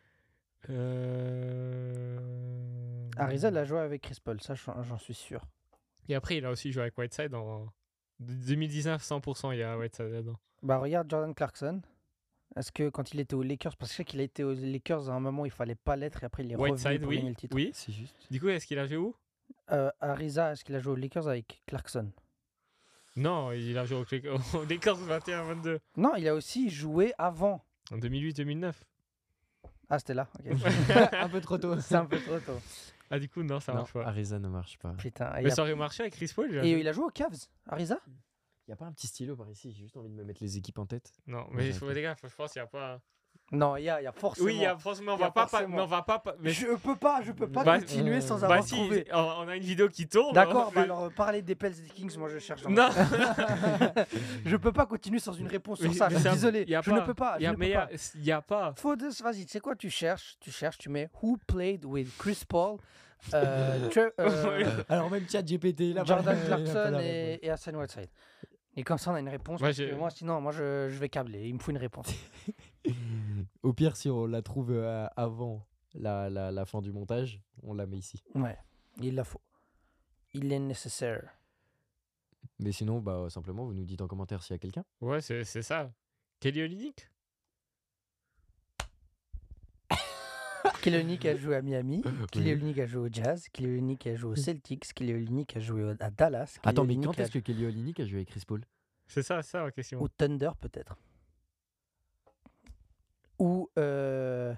Euh... Ariza, il a joué avec Chris Paul, ça j'en j'en suis sûr. Et après, il a aussi joué avec Whiteside en deux mille dix-neuf, cent pour cent. Il y a Whiteside dedans. Bah regarde Jordan Clarkson. Est-ce que quand il était aux Lakers, parce que je sais qu'il a été aux Lakers à un moment, il fallait pas l'être et après il est revenu Whiteside, pour gagner oui. le titre. Oui. C'est juste. Du coup, est-ce qu'il a joué où? Euh, Ariza, est-ce qu'il a joué aux Lakers avec Clarkson? Non, il a joué au Cl- aux Lakers vingt et un vingt-deux. Non, il a aussi joué avant. En deux mille huit deux mille neuf. Ah, c'était là. ok. Un peu trop tôt. C'est un peu trop tôt. Ah, du coup, non, ça Non, marche pas. Ariza ne marche pas. Putain. Et, Mais il a- ça aurait marché avec Chris Paul. il a et joué. il a joué aux Cavs, Ariza? Y a pas un petit stylo par ici, j'ai juste envie de me mettre les équipes en tête. Non, mais il j'ai faut un peu. les gars, faut- je pense qu'il n'y a pas. Non, il y a, il y a forcément. Oui, il y a, franchement, on Il y a va pas, pas- forcément. mais on va pas. pas- mais- Je peux pas, je peux pas Bah, continuer euh, sans bah avoir si, trouvé. on on a une vidéo qui tourne. D'accord, hein, bah le- alors parler des Pels et des Kings, moi je cherche. dans Non. ma- je peux pas continuer sans une réponse sur Mais- ça. mais Je suis c'est un- désolé. y a Je pas- ne peux pas. y je a- ne mais peux il y a- pas. il y a pas. Faut de- Vas-y, tu sais quoi, tu cherches, tu cherches, tu mets Who played with Chris Paul, euh, Tre- euh, Alors même chat G P T là. Jordan Clarkson et, et Hassan Whiteside. Et comme ça, on a une réponse. Moi, parce que j'ai- moi, sinon, moi, je, je vais câbler. Il me faut une réponse. Au pire, si on la trouve euh, avant la, la, la fin du montage, on la met ici. Ouais, il la faut. Il est nécessaire. Mais sinon, bah simplement, vous nous dites en commentaire s'il y a quelqu'un. Ouais, c'est c'est ça. Kelly Olynyk. Kelly Olynyk a joué à Miami. Kelly Oui. Olynyk a joué au Jazz. Kelly Olynyk a joué aux Celtics. Kelly Olynyk a joué au- à Dallas. Kelly Attends, mais Olynyk quand a est-ce que Kelly Olynyk a joué avec Chris Paul? C'est ça, c'est ça la question. Au Thunder, peut-être. Ou. Euh...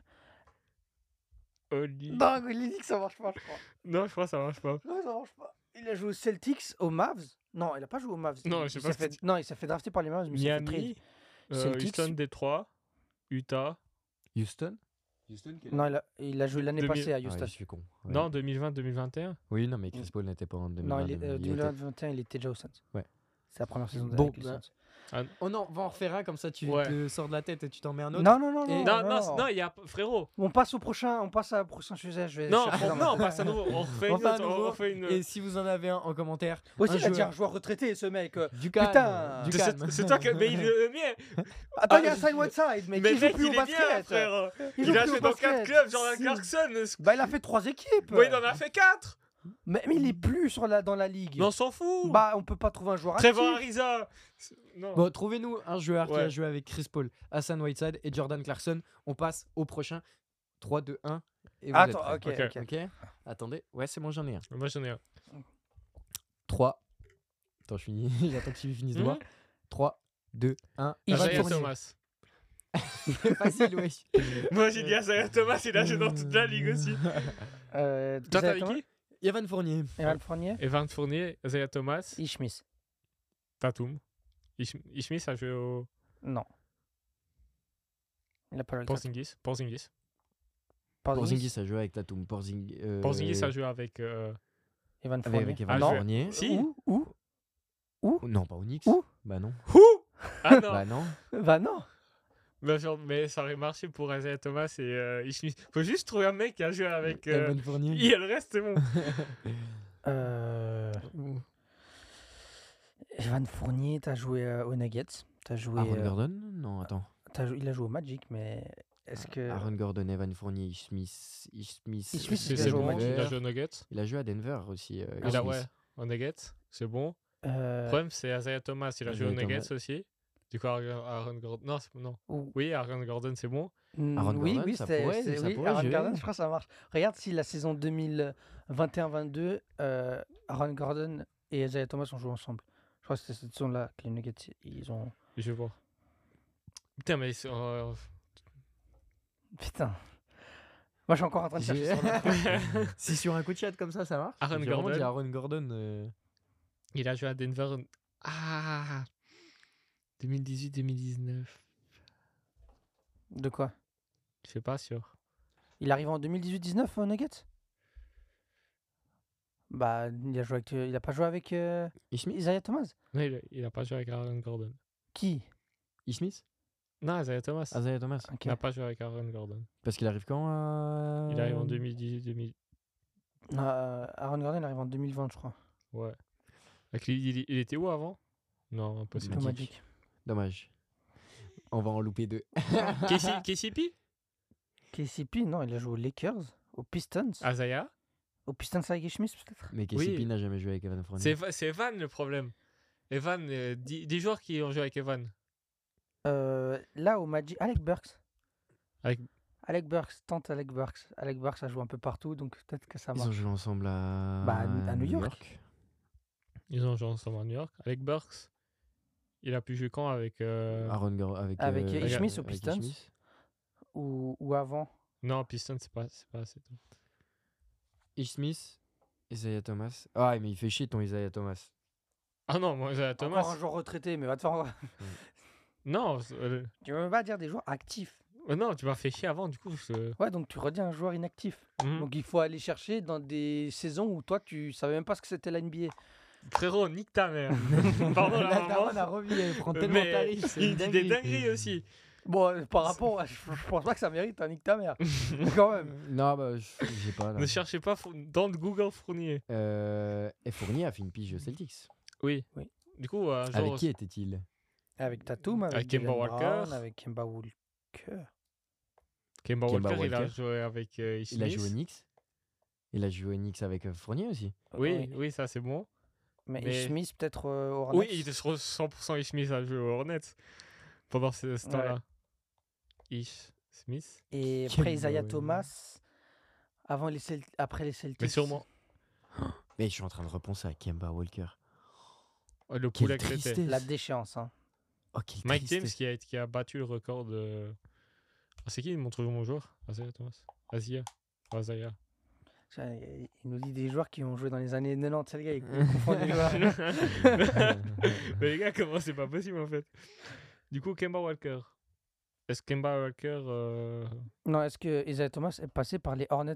Oly- Non, Olynyk, ça marche pas, je crois. Non, je crois que ça marche pas. Non, ça marche pas. Il a joué aux Celtics, aux Mavs. Non, il a pas joué aux Mavs. Non, il, je sais il pas s'est ce que fait... tu- Non, il s'est fait drafter par les Mavs, mais il s'est fait Miami, trade. euh, Celtics. Houston, Détroit, Utah. Houston Houston Non, il a, il a joué l'année deux mille passée à Ah ouais, Houston. je suis con. Ouais. Non, deux mille vingt deux mille vingt et un. Oui, non, mais Chris Paul n'était pas en deux mille vingt. non, il est, euh, il était- deux mille vingt et un, il était déjà aux Suns. Ouais. C'est la première saison de Bon, avec les bah, Suns. Oh non, va en refaire un comme ça, tu Ouais. te sors de la tête et tu t'en mets un autre. Non, non, non, Et- non. Non, non, c'est- non, il y a frérot. On passe au prochain, on passe à un prochain sujet. Je vais Non, chercher on, dans ma non, on tête. passe à nouveau. On refait On une fait un autre. On nouveau, refait une. Et si vous en avez un en commentaire, Aussi, un il a dit joueur- un joueur retraité, ce mec. euh. du calme, Putain. du C'est- calme. C'est toi qui as payé le mien. Attends, Ah, il y a Side Whiteside, mais Mais qui joue mec, plus il au est bien, basket. frère. Il Il, joue a plus joué au dans basket. quatre clubs, Jordan Si. Clarkson. Bah, il a fait trois équipes. Bon, il en a fait quatre. Mais, mais il est plus sur la, dans la ligue. Mais on s'en fout. Bah, on peut pas trouver un joueur Trevor actif. Ariza. C'est- Non. Bon, trouvez-nous un joueur qui Ouais. a joué avec Chris Paul, Hassan Whiteside et Jordan Clarkson. On passe au prochain. trois, deux, un. Et vous Attends, êtes prêts. ok, Ok. ok. Ok. Attendez. Ouais, c'est bon, j'en ai un. Moi, j'en ai un. trois. Attends, je finis. J'attends que tu finisses de Mhm. voir. trois, deux, un. Ivan Isaiah Fournier. Thomas. Facile, wesh. Moi, j'ai dit Isaiah Thomas, il a joué dans toute la ligue aussi. Euh, Toi, t'as Isaiah dit Thomas, qui Evan Fournier. Evan Fournier, Evan Fournier, Isaiah Thomas, Ishmis. Tatum. Ish- Ishmis a joué au Non. Il a pas le Porzingis. Porzingis. Porzingis a joué avec Tatum. Porzing... euh, Porzingis a joué avec. euh, Evan avec, Fournier. avec Evan Ah, non. Fournier. Si. Où Où Oh, non, pas au Knicks. Où Bah non. Ah non. Bah non. Bah non. Bah, genre, mais ça aurait marché pour Isaiah Thomas et euh, Ishmis. Faut juste trouver un mec qui a joué avec. euh, Evan Fournier. Et le reste, c'est bon. Euh... Evan Fournier, t'as joué euh, aux Nuggets. T'as joué. Aaron euh, Gordon. Non, attends. t'as jou- Il a joué au Magic, mais est-ce que. Aaron Gordon, Evan Fournier, Ish Smith. Ish Smith. Ish Smith, C'est il a c'est joué au bon, Magic. il a joué au Nuggets. Il a joué à Denver aussi. euh, Il Ish a, Smith. ouais, au Nuggets, c'est bon. euh, Le problème, c'est Isaiah Thomas, il a joué au Isaiah Nuggets Thomas. aussi. Du coup, Aaron Aaron Gordon. Non, c'est- non. ou- Oui, Aaron Gordon, c'est bon. Mm, Aaron oui, Gordon, oui, ça c'est, pourrait- c'est- ça oui, pourrait Aaron jouer. Gordon, je crois que ça marche. Regarde si la saison deux mille vingt et un vingt-deux, euh, Aaron Gordon et Isaiah Thomas ont joué ensemble. Je crois que c'était cette saison-là que les Nuggets, ils ont... Je vais voir. Putain, mais. c'est- euh, Putain. Moi, je suis encore en train de J'ai- chercher sur le... Si sur un coup de chat comme ça, ça marche. Aaron j'ai vraiment Gordon. dit Aaron Gordon. euh, Il a joué à Denver. Ah deux mille dix-huit deux mille dix-neuf. De quoi? Je suis pas sûr. Il arrive en deux mille dix-huit dix-neuf aux Nuggets? Bah, il a, joué avec, euh, il a pas joué avec euh, Ish Smith. Isaiah Thomas? Non, il, a, il a pas joué avec Aaron Gordon. Qui? Ish Smith. Non, Isaiah Thomas. Isaiah Thomas. Ok. Il n'a pas joué avec Aaron Gordon. Parce qu'il arrive quand à... Il arrive en deux mille dix-huit deux mille. Non, euh, Aaron Gordon, il arrive en deux mille vingt, je crois. Ouais. Avec lui, il, il était où avant? Non, impossible. Au Magic. Magic. Dommage. On va en louper deux. K C K C P? K C P, non, il a joué aux Lakers, aux Pistons. Isaiah? Aux Pistons avec Schmidt, peut-être? Mais K C P Oui. n'a jamais joué avec Evan Fournier. C'est Va- c'est Evan le problème. Evan, euh, dix dix joueurs qui ont joué avec Evan. Euh, là, au Magic, Alec Burks. Avec- Alec Burks, tente Alec Burks. Alec Burks a joué un peu partout, donc peut-être que ça Ils ont marche. joué ensemble à... Bah, à- à New York. Ils ont joué ensemble à New York. Avec Burks, il a pu jouer quand avec. euh, Aaron Gordon avec... Avec euh, Ish Smith aux avec Pistons. Ish Smith. Ou, ou avant. Non, Pistons, c'est pas, c'est pas assez tôt. Ish Smith, Isaiah Thomas. Ah, mais il fait chier ton Isaiah Thomas. Ah non, moi, Isaiah Encore Thomas. un joueur retraité, mais va te faire. Non, c'est- euh, Tu veux pas dire des joueurs actifs. euh, non, tu m'as fait chier avant, du coup. je- Ouais, donc tu redis un joueur inactif. Mhm. Donc il faut aller chercher dans des saisons où toi, tu savais même pas ce que c'était la N B A. Frérot, nique ta mère. Pardon, la La maman. daronne a revu, elle prend tellement Mais de tarifs. c'est il une dit des dinguerie. dingueries aussi. Bon, euh, par rapport à. Je, je pense pas que ça mérite un nique ta mère. Quand même. Non, bah, je- j'ai pas. Là. Ne cherchez pas Four- dans le Google Fournier. Euh, et Fournier a fait une pige aux Celtics. Oui. Oui. Du coup, un jour. Avec qui était-il? Avec Tatum, avec, Avec Kemba Jaylen Walker. Brown, avec Kemba Walker. Kemba, Kemba Walker, il a Walker. joué avec euh, Ish Il a joué au Smith. Knicks. Il a joué au Knicks avec euh, Fournier aussi. Oui, oui, ça c'est bon. Mais, Mais- Ish Smith, peut-être euh, au Hornets. Oui, il était sur cent pour cent Ish Smith à jouer aux Hornets pendant ce, ce Ouais. temps-là. Ish Smith. Et Kemba, après Isaiah ouais. Thomas. Avant les Celt- après les Celtics. Mais sûrement. Mais je suis en train de repenser à Kemba Walker. Oh, le Quelle poulet que c'était. tristesse. La déchéance. Hein. Oh, quelle Mike James tristesse. qui a, qui a battu le record de. Ah, c'est qui mon trouve mon joueur? Isaiah Thomas. Asia. Isaiah. Tiens, Il il nous dit des joueurs qui ont joué dans les années quatre-vingt-dix, c'est le gars, il confond les joueurs. Mais les gars, comment c'est pas possible en fait? Du coup, Kemba Walker. Est-ce que Kemba Walker. euh, Non, est-ce que Isaiah Thomas est passé par les Hornets?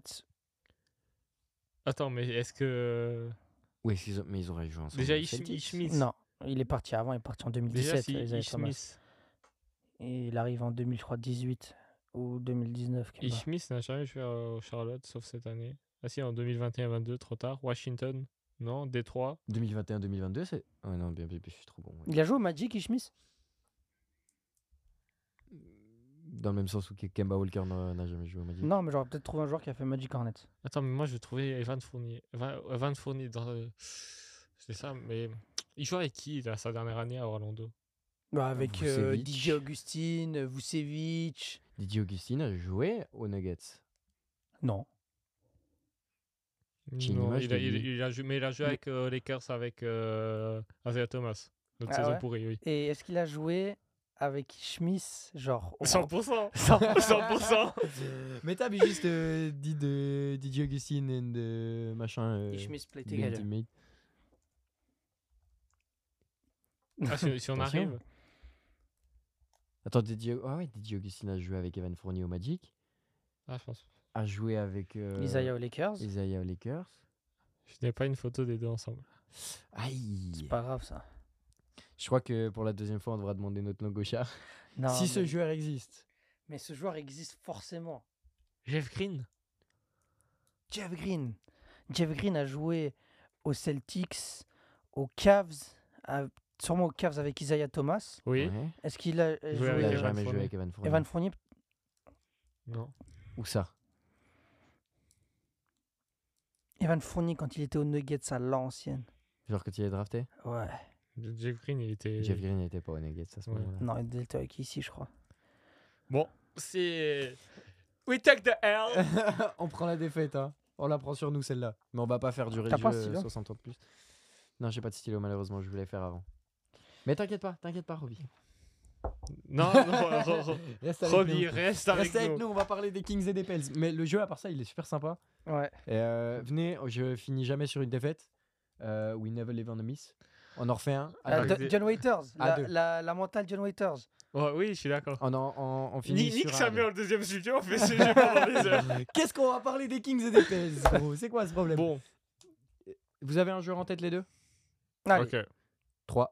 Attends, mais est-ce que. Oui, ils ont- mais ils auraient joué ensemble. Déjà, aux Ish Celtics. Ish Smith. Non. Il est parti avant, il est parti en Déjà, deux mille dix-sept. si Isaiah Ish Thomas. Smith. Et il arrive en deux mille dix-huit ou deux mille dix-neuf. Kemba. Ish Smith n'a jamais joué au Charlotte, sauf cette année. Ah si, en deux mille vingt et un vingt-deux, trop tard. Washington, non. Détroit. deux mille vingt et un deux mille vingt-deux, c'est. Oh non, bien, bien, bien, je suis trop bon. ouais. Il a joué au Magic, Ishmis. Dans le même sens où Ke- Kemba Walker n'a n'a jamais joué au Magic. Non, mais j'aurais peut-être trouvé un joueur qui a fait Magic Hornets. Attends, mais moi je trouvais Evan Fournier. Evan, Evan Fournier dans. le- C'est ça, mais. Il joue avec qui là, sa dernière année à Orlando? Bah, avec euh, Vucevic. D J Augustin, Vucevic. Didier Augustin a joué aux Nuggets. Non. J'ai une Non, image il de a, il, lui. il a joué, mais il a joué Mais- avec euh, Lakers avec euh, Isaiah Thomas. Notre Ah saison ouais pourrie, oui. Et est-ce qu'il a joué avec Schmiss, genre au- cent pour cent cent cent pour cent Mais t'as vu juste euh, dit de Didier Augustin et de machin. Euh, Schmiss play Big together. teammate. Ah, si, si on Attention. arrive. Attends, Didier... Ah ouais, Didier Augustin a joué avec Evan Fournier au Magic. Ah, je pense. A joué avec euh, Isaiah aux Lakers. Isaiah aux Lakers. Je n'ai pas une photo des deux ensemble. Aïe. C'est pas grave ça. Je crois que pour la deuxième fois, on devra demander notre langue au chat. Non, si ce mais... joueur existe. mais ce joueur existe forcément. Jeff Green. Jeff Green. Jeff Green a joué aux Celtics, aux Cavs, à- sûrement aux Cavs avec Isaiah Thomas. Oui. Ouais. Est-ce qu'il a euh, Joué joué Il avec a avec Evan jamais joué Fournier. avec Evan Fournier. Evan Fournier? Non. Où ça? Evan Fournier quand il était aux Nuggets à l'ancienne. Genre quand il est drafté? Ouais. Jeff Green, il était. Jeff Green n'était pas aux Nuggets à ce Ouais. moment-là. Non, il était avec ici, je crois. Bon, c'est. We take the L. On prend la défaite, hein. On la prend sur nous celle-là. Mais on va pas faire durer T'as le pas un jeu stylo soixante ans de plus. Non, j'ai pas de stylo malheureusement, je voulais faire avant. Mais t'inquiète pas, t'inquiète pas, Roby. Non, non, re- re- Reste avec Roby, nous. reste avec Reste avec nous. nous, on va parler des Kings et des Pels. Mais le jeu, à part ça, il est super sympa. Ouais. Et euh, venez, je finis jamais sur une défaite. Euh, we never live on a miss. On en refait un. Ah, Allez. Avec de- des- John Waiters. À La, deux. la, la mentale John Waiters. Ouais, oui, je suis d'accord. On, en- on, on finit Ni- Nick sur un- Samuel, deuxième studio, on fait ce jeu pendant des heures. Qu'est-ce qu'on va parler des Kings et des Pels, gros? C'est quoi ce problème? Bon, Vous avez un joueur en tête les deux? Allez. ok. trois.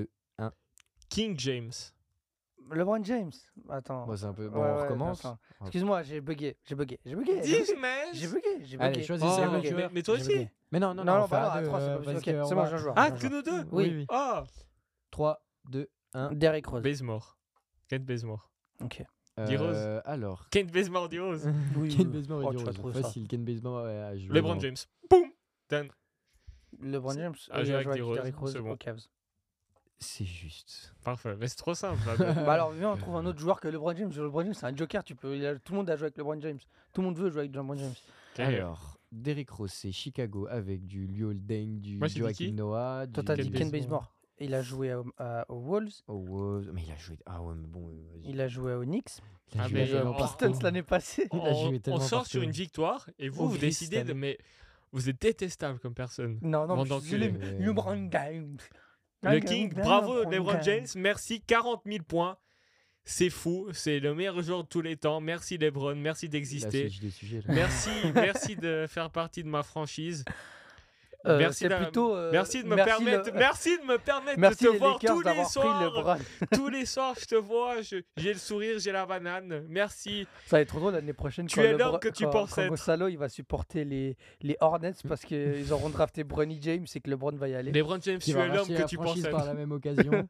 King James. LeBron James. Attends. Bon, c'est un peu... bon, Ouais, on ouais, recommence. attends. Excuse-moi, j'ai bugué. J'ai bugué. J'ai bugué. J'ai Dis, bugué. mais. J'ai bugué. J'ai Allez, bugué. choisissez Oh, un bugué. autre joueur. mais, mais toi J'ai aussi. bugué. Mais non, non, Non, non, non, on fait bah à non, à deux, trois, c'est euh, pas possible. parce Ok, que c'est on bon, va- j'ai un joueur. Ah, j'ai un que joueur. nous deux. Oui, Oui. oui. Ah, trois, deux, un. Derrick Rose. Bazemore. Kent Bazemore. Ok. D'E-Rose. Euh, alors. Kent Bazemore d'E-Rose. Oui, Ken oui. Bazemore Oh, et tu vas Rose. trouver ça. Facile, Ken Bazemore ouais, a joué LeBron dans- James. Boum. Done. LeBron James Ah, oui, joué il a avec joué avec D-Rose, Derrick Rose c'est bon. aux Cavs. C'est juste. Parfait. Mais c'est trop simple. là. Bah alors, viens, on trouve un autre joueur que LeBron James. LeBron James, c'est un joker. Tu peux... il a- Tout le monde a joué avec LeBron James. Tout le monde veut jouer avec LeBron James. Ok. Alors, Derrick Rose, c'est Chicago avec du Liu Deng, du Moi, j'ai dit Joakim qui Noah, Toi, du t'as Ken dit Ken Bazemore. Bazemore. Il a joué au- à- aux Wolves. Oh, Wolves. Mais il a joué. Ah ouais, mais bon. euh, vas-y. Il a joué aux Knicks. Il a Ah, joué Il a mais joué tellement aux en- partout. Pistons l'année passée. Il a on, joué on tellement sort partout. sur une victoire et vous, Au vous Gris, décidez cette de. année. Mais vous êtes détestable comme personne. Non, non, Bon, mais donc, je suis désolé, euh, mais LeBron James. Le King, bravo LeBron James, merci, quarante mille points. C'est fou, c'est le meilleur joueur de tous les temps. Merci LeBron, merci Il a d'exister. switch des sujets, là. Merci, merci de faire partie de ma franchise. Euh, Merci c'est d'a- plutôt. euh, merci de me merci permettre, le- merci de me permettre Merci de te les voir Lakers tous les d'avoir pris soirs. LeBron. Tous les soirs, je te vois, je- j'ai le sourire, j'ai la banane. Merci. Ça va être trop drôle l'année prochaine. Tu quand es LeBron- l'homme que tu quand- penses quand être. Gonzalo, il va supporter les, les Hornets parce qu'ils auront drafté Bronny James et que LeBron va y aller. LeBron James, Qui tu va es l'homme racheter que la tu penses franchise être. par la même occasion.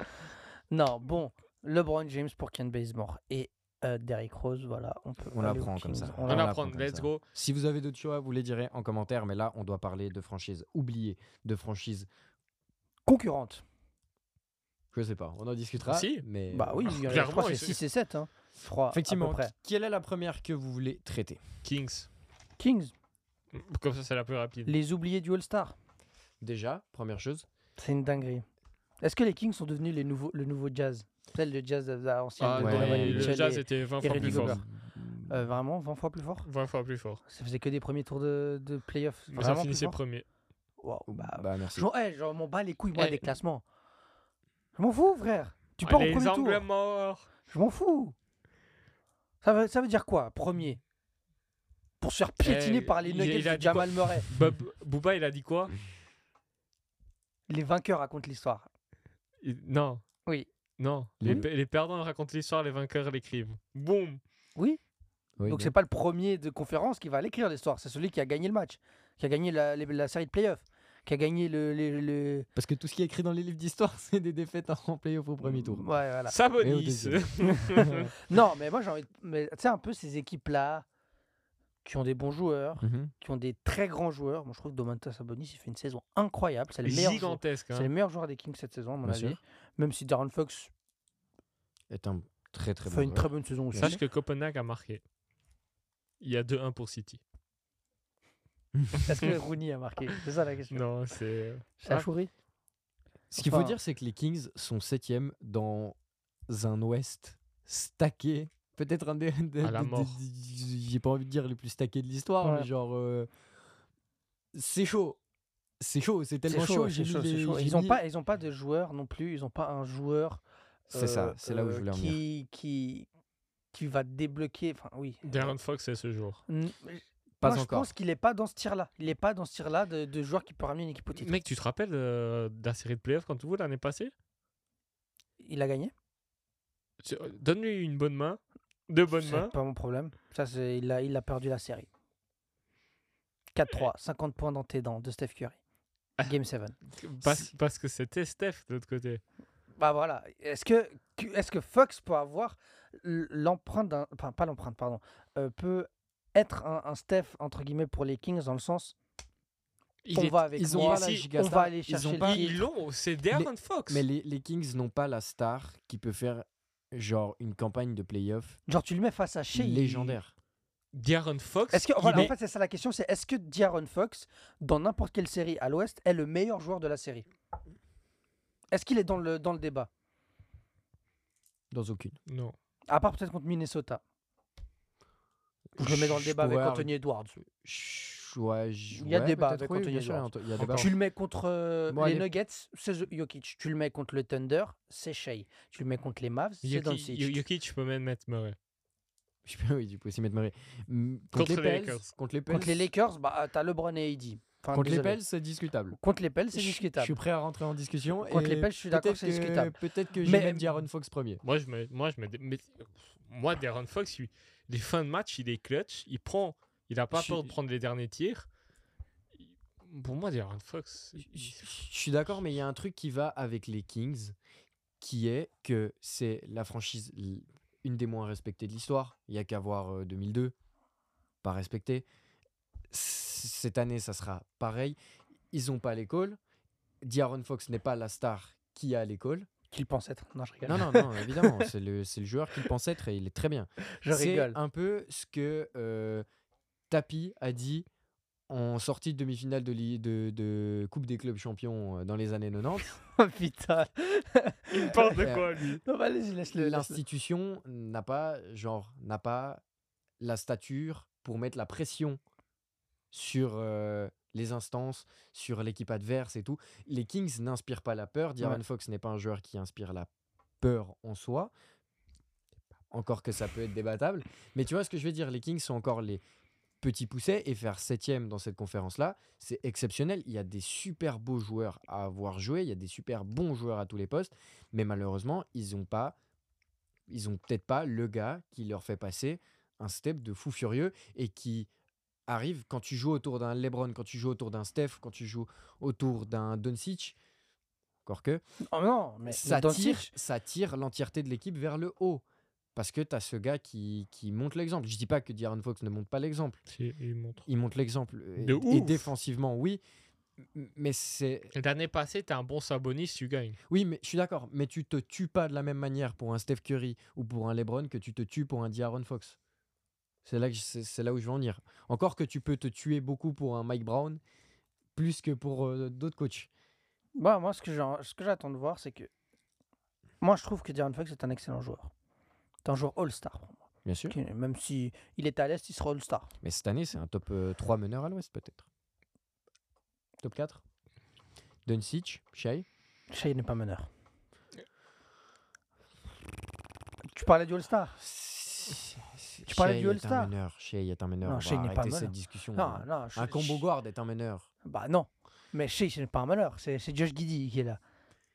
Non, bon, LeBron James pour Ken Bazemore et euh, Derrick Rose, voilà. On, peut On aller l'apprend aux comme Kings. ça. On On Voilà. l'apprend. apprend, comme let's ça. go. Si vous avez d'autres choix, vous les direz en commentaire. Mais là, on doit parler de franchises oubliées, de franchises. Concurrente. Je sais pas, on en discutera. Si. Mais Bah oui, il y en a- je Clairement, crois que il c'est se- six et sept. Hein. Je crois, Effectivement. à peu près. Quelle est la première que vous voulez traiter? Kings. Kings, Comme ça, c'est la plus rapide. les oubliés du All-Star. Déjà, première chose. C'est une dinguerie. Est-ce que les Kings sont devenus les nouveaux, le nouveau jazz? Celle le jazz de la ancienne Ah, de ouais, non, Donovan le Mitchell jazz et- était vingt et fois Rudy plus fort. Gobert. Euh, vraiment, vingt fois plus fort. vingt fois plus fort. Ça faisait que des premiers tours de, de playoffs. Mais ça Vraiment plus finissait fort. premier. Wow, bah, Bah merci. je m'en hey, je m'en bats les couilles, moi, Eh. des classements. Je m'en fous, frère. Tu pars au les premier angles tour. morts. Je m'en fous. Ça veut, ça veut dire quoi, premier? Pour se faire piétiner Eh, par les il- Nuggets il a de dit quoi Jamal Murray. Bob, Booba, il a dit quoi? Les vainqueurs racontent l'histoire. Il- Non. Oui. Non. Oui. Les, pe- les perdants racontent l'histoire, les vainqueurs l'écrivent. Boum. Oui. Oui, Donc bien. c'est pas le premier de conférence qui va l'écrire l'histoire, c'est celui qui a gagné le match, qui a gagné la, les- la série de playoffs, qui a gagné le, le, le- Parce que tout ce qui est écrit dans les livres d'histoire, c'est des défaites en playoff au premier tour. Ouais, voilà. Sabonis. deuxième. Non, mais moi j'ai envie de... Mais tu sais un peu ces équipes-là qui ont des bons joueurs, Mhm. qui ont des très grands joueurs. Moi je trouve que Domantas Sabonis il fait une saison incroyable, c'est le meilleur joueur. Gigantesque. C'est Hein. le meilleur joueur des Kings cette saison à mon Bien avis. sûr. Même si Darren Fox Est un très très fait bon une joueur. très bonne saison aussi. Sache que Copenhague a marqué. Il y a deux un pour City. Est-ce que Rooney a marqué? C'est ça la question. Non, c'est. C'est à Chouri. Ce qu'il faut Enfin- dire, c'est que les Kings sont septième dans un Ouest stacké. Peut-être un des. de- À la de- de- mort. de- J'ai pas envie de dire les plus stackés de l'histoire, Ouais. mais genre. euh, C'est chaud. C'est chaud, c'est C'est tellement chaud, chaud. ouais, j'ai c'est mis chaud, c'est les- chaud. j'ai Ils ont mis- pas, ils ont pas de joueurs non plus. Ils ont pas un joueur. C'est euh, ça, c'est là où je euh, voulais en venir. qui, qui, qui va débloquer. Enfin, oui. Darren Fox, c'est ce jour. N- Pas Moi, je encore. pense qu'il est pas dans ce tir-là. Il est pas dans ce tir-là de, de joueur qui peut ramener une équipe au titre. Mec, tu te rappelles euh, de la série de playoffs quand vous l'année passée? Il a gagné. Tu- euh, Donne-lui une bonne main. Deux bonnes C'est mains. pas mon problème. Ça, c'est, il a, il a perdu la série. quatre trois, cinquante points dans tes dents de Steph Curry. Game sept. Parce, parce que c'était Steph de l'autre côté. Bah voilà. Est-ce que, est-ce que Fox peut avoir l'empreinte d'un. Enfin, pas l'empreinte, pardon. euh, peut être un, un Steph, entre guillemets, pour les Kings dans le sens. Il on est- va avec Ils ont moi, pas la si, giga on star. va aller Ils chercher ont le pas- titre. Ils l'ont, c'est Darren Fox. Mais les, les Kings n'ont pas la star qui peut faire genre une campagne de playoff Genre, tu le mets face à Shea. il- légendaire. Darren Fox. Est-ce que, il voilà, est- en fait, c'est ça la question, c'est est-ce que De'Aaron Fox, dans n'importe quelle série à l'Ouest, est le meilleur joueur de la série? Est-ce qu'il est dans le, dans le débat? Dans aucune. Non. À part peut-être contre Minnesota. Je le mets dans le Je débat avec pourrais Anthony Edwards. Je- ouais, je- Il y a ouais, débat peut-être, avec oui, Anthony bien sûr, Edwards. il y a Encore. débat. Tu le mets contre euh, Bon, les allez. Nuggets, c'est The- Jokic. Tu le mets contre le Thunder, c'est Shea. Tu le mets contre les Mavs, c'est Yoki, Doncic. Yo- Jokic, tu peux même mettre Murray. Je peux- oui, tu peux aussi mettre Murray. Mm, Contre, Contre les les Pels, Lakers. contre les Pels, Contre les Lakers, bah, t'as LeBron et A D. Enfin, contre les désolé. Pels, c'est discutable. Contre les Pels, c'est Je- Je discutable. suis prêt à rentrer en discussion. Contre et les Pels, je suis d'accord, peut-être c'est que- discutable. Peut-être que je Mais- vais mettre De'Aaron Fox premier. Moi, je mets, moi, je mets, des- mais- moi, Darren Fox, il- les fins de match, il est clutch. Il prend, il a pas Je peur suis- de prendre les derniers tirs. Pour moi, Darren Fox. Je je- je suis d'accord, mais il y a un truc qui va avec les Kings, qui est que c'est la franchise l- une des moins respectées de l'histoire. Il y a qu'à voir euh, deux mille deux, pas respecté. C- Cette année, ça sera pareil. Ils n'ont pas l'école. De'Aaron Fox n'est pas la star qui a l'école. Qu'il pense être. Non, je rigole. Non, non, non, évidemment, c'est le, c'est le joueur qu'il pense être et il est très bien. je C'est rigole. un peu ce que euh, Tapi a dit en sortie de demi-finale de, li- de, de Coupe des clubs champions euh, dans les années quatre-vingt-dix. Oh putain. Il me parle de Euh, quoi, lui? Non, bah, allez-y, laisse-le. laisse-le. L'institution n'a pas, genre, n'a pas la stature pour mettre la pression sur euh, les instances, sur l'équipe adverse et tout. Les Kings n'inspirent pas la peur. De'Aaron Ouais. Fox n'est pas un joueur qui inspire la peur en soi. Encore que ça peut être débattable. Mais tu vois ce que je veux dire, les Kings sont encore les petits poussets et faire septième dans cette conférence-là, c'est exceptionnel. Il y a des super beaux joueurs à avoir joué, il y a des super bons joueurs à tous les postes, mais malheureusement, ils ont pas, ils ont peut-être pas le gars qui leur fait passer un step de fou furieux et qui arrive quand tu joues autour d'un LeBron, quand tu joues autour d'un Steph, quand tu joues autour d'un Doncic, encore que, Oh non, mais ça Doncic, tire, ça tire l'entièreté de l'équipe vers le haut. Parce que tu as ce gars qui, qui montre l'exemple. Je dis pas que De'Aaron Fox ne montre pas l'exemple. Si, il montre. Il montre l'exemple. Et, De et ouf. défensivement, oui. M- Mais c'est. L'année passée, t'es un bon Sabonis, tu gagnes. Oui, mais je suis d'accord. Mais tu te tues pas de la même manière pour un Steph Curry ou pour un LeBron que tu te tues pour un De'Aaron Fox. C'est là, que je- c'est, c'est là où je veux en venir. Encore que tu peux te tuer beaucoup pour un Mike Brown plus que pour euh, d'autres coachs. bah, moi, ce que, j'ai- ce que j'attends de voir, c'est que. Moi, je trouve que De'Aaron Fox est un excellent joueur. C'est un joueur All-Star pour moi. Bien sûr. Qui- Même si il est à l'Est, il sera All-Star. Mais cette année, c'est un top euh, trois meneur à l'Ouest, peut-être. Top quatre. Doncic, Shai. Shea n'est pas meneur. Tu parlais du All-Star? Tu parlais du All-Star? un meneur. Shai est un meneur. Non, On va Shai n'est pas arrêter meneur. cette discussion. Non, non. je- Un combo je- guard est un meneur. Bah non. Mais Shea, ce n'est pas un malheur. C'est c'est Josh Giddey qui est là.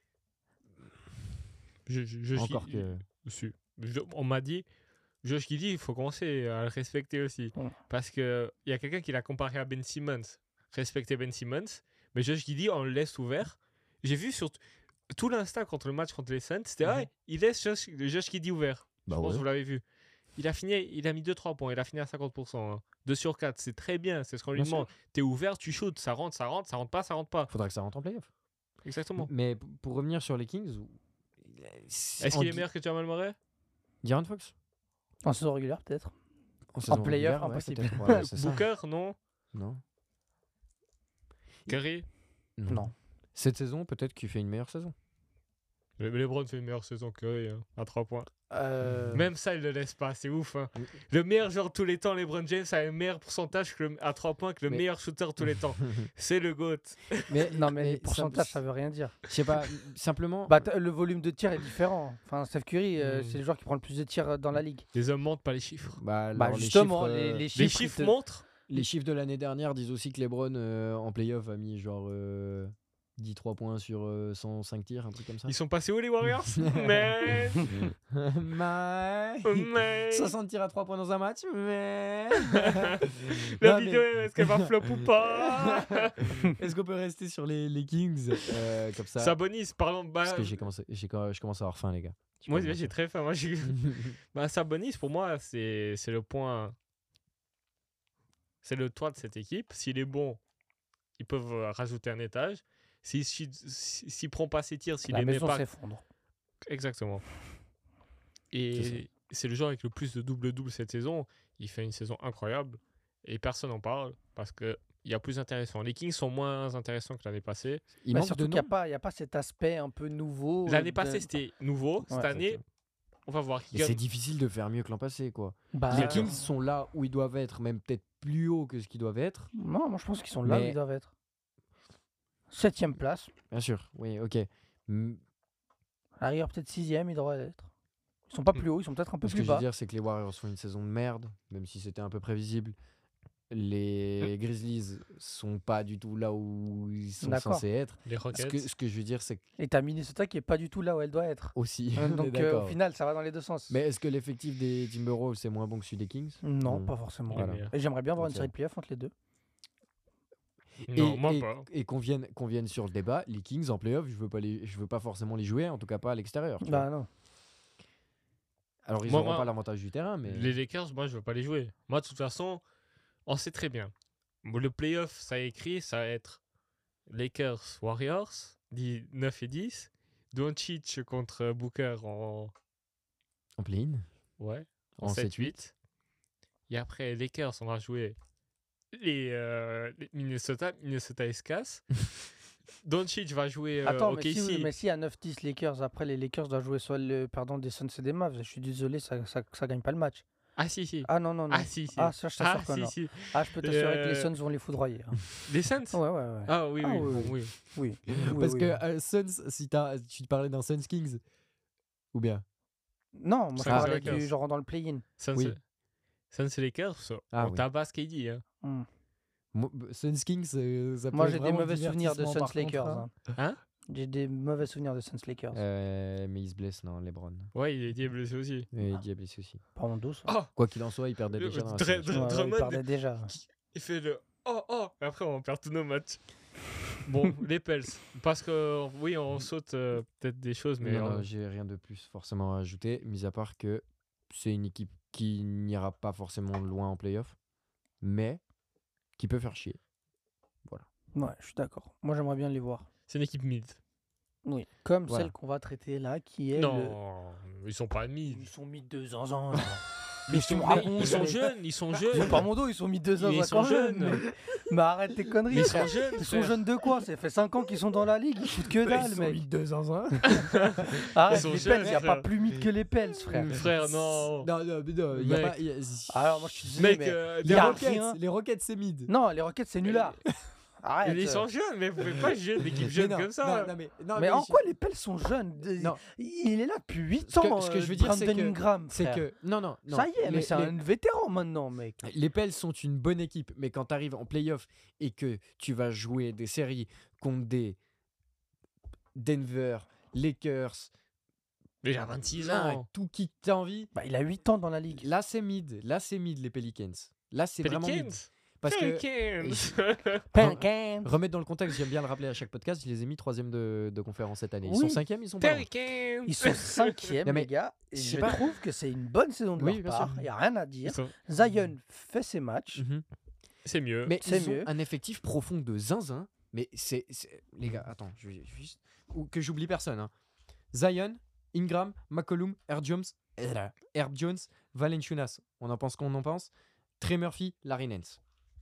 Je, je, je Encore suis- que. je- je- on m'a dit, Josh Giddey, il faut commencer à le respecter aussi. Ouais. Parce qu'il y a quelqu'un qui l'a comparé à Ben Simmons. Respecter Ben Simmons. Mais Josh Giddey, on le laisse ouvert. J'ai vu sur t- tout l'Insta contre le match contre les Suns, c'était Mhm. ah, il laisse Josh, Josh Giddey ouvert. Bah Je pense ouais. que vous l'avez vu. Il a, fini, il a mis deux trois points, il a fini à cinquante pour cent. hein. deux sur quatre, c'est très bien, c'est ce qu'on lui Bien sûr. demande. T'es ouvert, tu shootes, ça rentre, ça rentre, ça rentre pas, ça rentre pas. Faudra que ça rentre en playoff. Exactement. Mais p- pour revenir sur les Kings. Est-ce qu'il est meilleur que Jamal Murray? De'Aaron Fox En saison régulière, peut-être. saison playoff, régulière, ouais, impossible. peut-être, ouais, c'est ça. Booker, non. Non. Curry. Non. Cette saison, peut-être qu'il fait une meilleure saison. Le- LeBron fait une meilleure saison que Curry, hein, à trois points. Euh, Même ça, il le laisse pas, c'est ouf. hein. Mm. Le meilleur joueur de tous les temps, LeBron James, a un meilleur pourcentage que le- à trois points que le Mais- meilleur shooter de tous les temps. C'est le GOAT. mais Non, mais les ça- pourcentages, ça veut rien dire. Je sais pas, simplement. Bah, t- le volume de tir est différent. Enfin, Steph Curry, euh, Mm. c'est le joueur qui prend le plus de tirs euh, dans la ligue. Les hommes mentent pas les chiffres. bah, Bah, alors, les justement, chiffres, les, euh, les Les chiffres. chiffres ils te- montrent. les chiffres de l'année dernière disent aussi que LeBron euh, en playoff a mis genre euh, dix trois points sur euh, cent cinq tirs, un truc comme ça. Ils sont passés où les Warriors? Mais. mais... Mais. soixante tirs à trois points dans un match, mais... La Non, vidéo, mais- est-ce qu'elle va flop ou pas? Est-ce qu'on peut rester sur les, les Kings euh, comme ça Sabonis, parlons. Bah, Parce que j'ai commencé, j'ai, je commence à avoir faim, les gars. Je moi, commence. j'ai très faim. Moi, j'ai- bah, Sabonis, pour moi, c'est c'est le point. C'est le toit de cette équipe. S'il est bon, ils peuvent euh, rajouter un étage. S'il s'il- s'il prend pas ses tirs, s'il La les met maison pas. s'effondre. Exactement. C'est Et c'est le joueur avec le plus de double-double cette saison. Il fait une saison incroyable. Et personne n'en parle parce qu'il y a plus intéressant. Les Kings sont moins intéressants que l'année passée. Il Bah, manque surtout de qu'il n'y a, noms. pas- il y a pas cet aspect un peu nouveau. L'année de- passée, c'était nouveau. Cette Ouais, année, on va voir. qui Mais gagne. c'est difficile de faire mieux que l'an passé, quoi. Bah, les euh, Kings sont là où ils doivent être, même peut-être plus haut que ce qu'ils doivent être. Non, moi je pense qu'ils sont là où Mais- ils doivent être. Septième place. Bien sûr, oui, ok. Mm, À la rigueur, peut-être sixième, ils devraient être. Ils sont pas Mm. plus hauts, ils sont peut-être un peu Ce que plus je veux bas. dire, c'est que les Warriors font une saison de merde, même si c'était un peu prévisible. Les Grizzlies sont pas du tout là où ils sont D'accord. censés être. Les Ce Rockets. que, ce que je veux dire, c'est que Et t'as Minnesota qui est pas du tout là où elle doit être. aussi. Euh, on est Donc euh, au d'accord. final, ça va dans les deux sens. Mais est-ce que l'effectif des Timberwolves c'est moins bon que celui des Kings? Non, Mm. pas forcément. Les Voilà. meilleurs. Et j'aimerais bien voir une Ok. série de playoffs entre les deux. Non, et, moi et- pas. et qu'on vienne, qu'on vienne sur le débat, les Kings en playoff, je veux pas les, je veux pas forcément les jouer, en tout cas pas à l'extérieur. tu Bah vois. non. Alors ils Moi, n'auront moi, pas l'avantage du terrain, mais Les Lakers, moi, je veux pas les jouer. Moi, de toute façon, on sait très bien. Le playoff, ça est écrit, ça va être Lakers, Warriors, dit neuf et dix. Doncic contre Booker en, en play-in, ouais, en, en sept sept huit. huit. Et après, Lakers, on va jouer les, euh, les Minnesota. Minnesota, ils se cassent. Doncic va jouer euh, Attends, au mais K C. si, mais si à neuf dix Lakers, après les Lakers doivent jouer soit le perdant des Suns et des Mavs, je suis désolé, ça, ça, ça gagne pas le match. Ah, si, si. Ah non, non, non. Ah, si, si. Ah, ça, je t'assure Ah, que si, non. si. Ah, je peux t'assurer que les Euh, Suns vont les foudroyer. hein. Les Suns Ouais, ouais, ouais. Ah, oui, Ah, oui, oui, bon, oui. oui. Oui. oui, Parce oui, que oui. euh, Suns, si t'as- tu parlais d'un Suns Kings, ou bien Non, moi je Suns et parlais Lakers. du genre dans le play-in. Suns, Oui. Suns et Lakers, Ah, on oui. tabasse K D. Hein. Hmm. Moi, Suns Kings, euh, ça peut Moi être j'ai des vraiment mauvais souvenirs de divertissement, Suns par contre, Lakers. hein. hein. Hein J'ai des mauvais souvenirs de Suns Lakers. Euh, mais il se blesse, non, LeBron. Ouais, il est blessé aussi. Et il est blessé aussi. Pas en douce. Oh, Quoi qu'il en soit, il perdait Le- déjà dans la Dre- série. Dre- Ouais, ouais, il Drummond- perdait déjà. il fait le oh oh, et après on perd tous nos matchs. Bon, les Pels, parce que oui, on saute euh, peut-être des choses, mais non, on- non, j'ai rien de plus forcément à ajouter, mis à part que c'est une équipe qui n'ira pas forcément loin en playoff, mais qui peut faire chier. Ouais, je suis d'accord. Moi j'aimerais bien les voir. c'est une équipe mid. Oui. Comme Voilà. celle qu'on va traiter là, qui est le... Non, ils sont pas mid. Ils sont mis deux ans. Mais ils sont, Ah mais bon, ils sont mais- jeunes, ils sont Ils jeunes. sont pas mon dos, ils sont mis deux ans. Ils sont jeunes. Mais... mais arrête tes conneries. Mais ils frère. sont jeunes. Ils sont frère. jeunes de quoi? Ça fait cinq ans qu'ils sont dans la ligue, ils foutent que dalle, mec. deux ans, hein. Arrête, sont les jeunes, Pels, il n'y a frère. pas plus mythe que les Pels, frère. Frère, non. Non, non, mais non, y a Mec. pas- y a- Alors moi je suis désolé, Mec, mais... euh, les, y a Rockets, rien. les Rockets, c'est mid. Non, les Rockets c'est nulard. Arrête. ils sont jeunes, mais vous pouvez pas jouer d'équipe Mais jeune non, comme ça. non, non, mais, non, Mais en je- quoi les Pels sont jeunes? De- Non. Il est là depuis huit Ce que- ans. ce que je veux euh, dire, c'est Brandon que- Ingram, C'est frère. que. Non, non, non. Ça y est, mais les- c'est les- un vétéran maintenant, mec. Les Pels sont une bonne équipe, mais quand tu arrives en playoff et que tu vas jouer des séries contre des Denver, Lakers, Mais il a vingt-six ah, ans. tout qui t'a envie. Bah, il a huit ans dans la ligue. Là, c'est mid. Là, c'est mid, les Pelicans. Là, c'est vraiment mid. Pelicans. Parce que Pelicans. Pelicans. remettre dans le contexte, j'aime bien le rappeler à chaque podcast, je les ai mis troisième de, de conférence cette année. Ils Oui. sont cinquième, ils sont pas loin. Pelicans. Ils sont cinquièmes, Non, mais les gars. Et je je sais pas. trouve que c'est une bonne saison de Oui, leur bien part. sûr. Il n'y a rien à Ils dire. sont- Zion fait ses matchs. Mhm. C'est mieux. Mais C'est ils mieux. ont un effectif profond de zinzin. Mais c'est. c'est- Les gars, attends, je vais juste. Ou que j'oublie personne. Hein. Zion, Ingram, McCollum, Herb Jones, Herb Jones, Valanciunas. On en pense qu'on en pense. Trey Murphy, Larry Nance.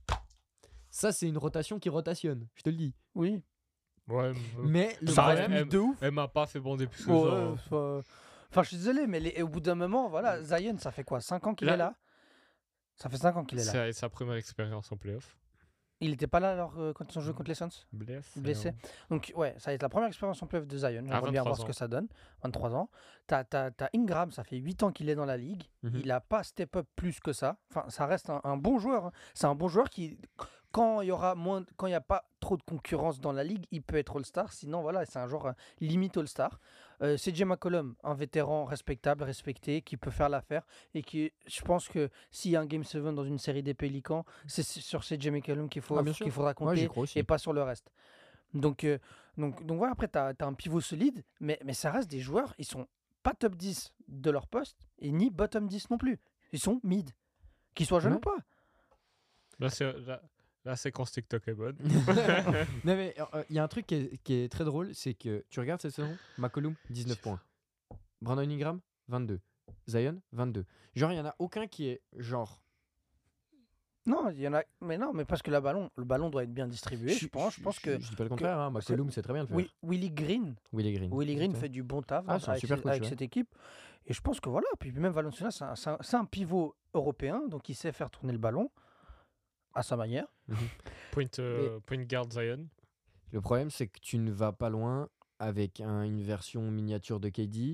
Ça, c'est une rotation qui rotationne, je te le dis. Oui. Ouais, Mais le Ça problème. reste- de ouf. elle m'a pas fait bander plus que Ouais, ça. hein. soit- Enfin, je suis désolé, mais les- au bout d'un moment, voilà, Zion, ça fait quoi cinq ans qu'il Là- est là Ça fait cinq ans qu'il est là. C'est sa première expérience en playoff. Il n'était pas là alors euh, quand ils ont joué contre les Suns Blessé. Blessé. Donc, ouais, ça va être la première expérience en playoff de Zion. J'aimerais bien vingt-trois voir ce ans. que ça donne. vingt-trois ans. T'as, t'as- t'as Ingram, ça fait huit ans qu'il est dans la ligue. Mhm. Il n'a pas step up plus que ça. Enfin, ça reste un, un bon joueur. hein. C'est un bon joueur qui, quand il y aura moins, quand il n'y a pas trop de concurrence dans la ligue, il peut être All-Star. Sinon, voilà, c'est un joueur euh, limite All-Star. Euh, C J McCollum, un vétéran respectable, respecté, qui peut faire l'affaire et qui, je pense que s'il y a un Game sept dans une série des Pélicans, c'est sur C J McCollum qu'il faut, Ah, bien sûr. qu'il faudra Ouais, compter j'y crois aussi. et pas sur le reste. Donc, euh, donc, donc voilà, après, tu as, un pivot solide, mais, mais ça reste des joueurs, ils sont pas top dix de leur poste et ni bottom dix non plus. Ils sont mid. Qu'ils soient jeunes Ouais. ou pas. Là, c'est là, la séquence TikTok est bonne. Non mais il y a un truc qui est, qui est très drôle, c'est que tu regardes cette saison, McCollum dix-neuf points, Brandon Ingram vingt-deux, Zion vingt-deux. Genre il y en a aucun qui est genre. Non, il y en a. Mais non, mais parce que la ballon, le ballon doit être bien distribué, je, pense. Je pense que. Je dis pas le contraire, hein, McCollum c'est très bien le faire. Oui, Willie Green. Willie Green. Willie Green Putain. fait du bon taf Ah, dans- c'est un avec, super cette- coach, avec ouais. cette équipe. Et je pense que voilà. Puis même Valenciunas, c'est un, c'est un- c'est un pivot européen, donc il sait faire tourner le ballon à sa manière. Point, euh, point guard Zion. Le problème c'est que tu ne vas pas loin avec un- une version miniature de K D,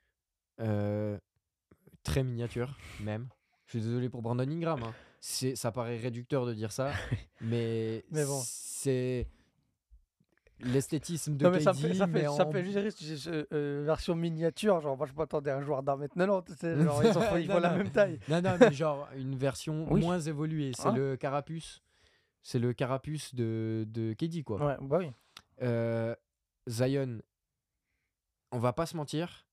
euh, très miniature même. Je suis désolé pour Brandon Ingram. Hein. C'est, ça paraît réducteur de dire ça, mais, Mais bon. c'est l'esthétisme de Non, mais K D. ça fait, ça mais fait, ça en- fait juste rire, si j'ai- euh, euh, version miniature. Genre, moi, je m'attendais à un joueur d'un mètre quatre-vingt-dix. tu sais, Genre, ils, ont, ils font Non, la non. même taille. Non, non, mais genre une version Oui. moins évoluée. C'est Hein le carapuce. C'est le carapuce de, de K D, quoi. Ouais, bah oui. Euh, Zion, on va pas se mentir,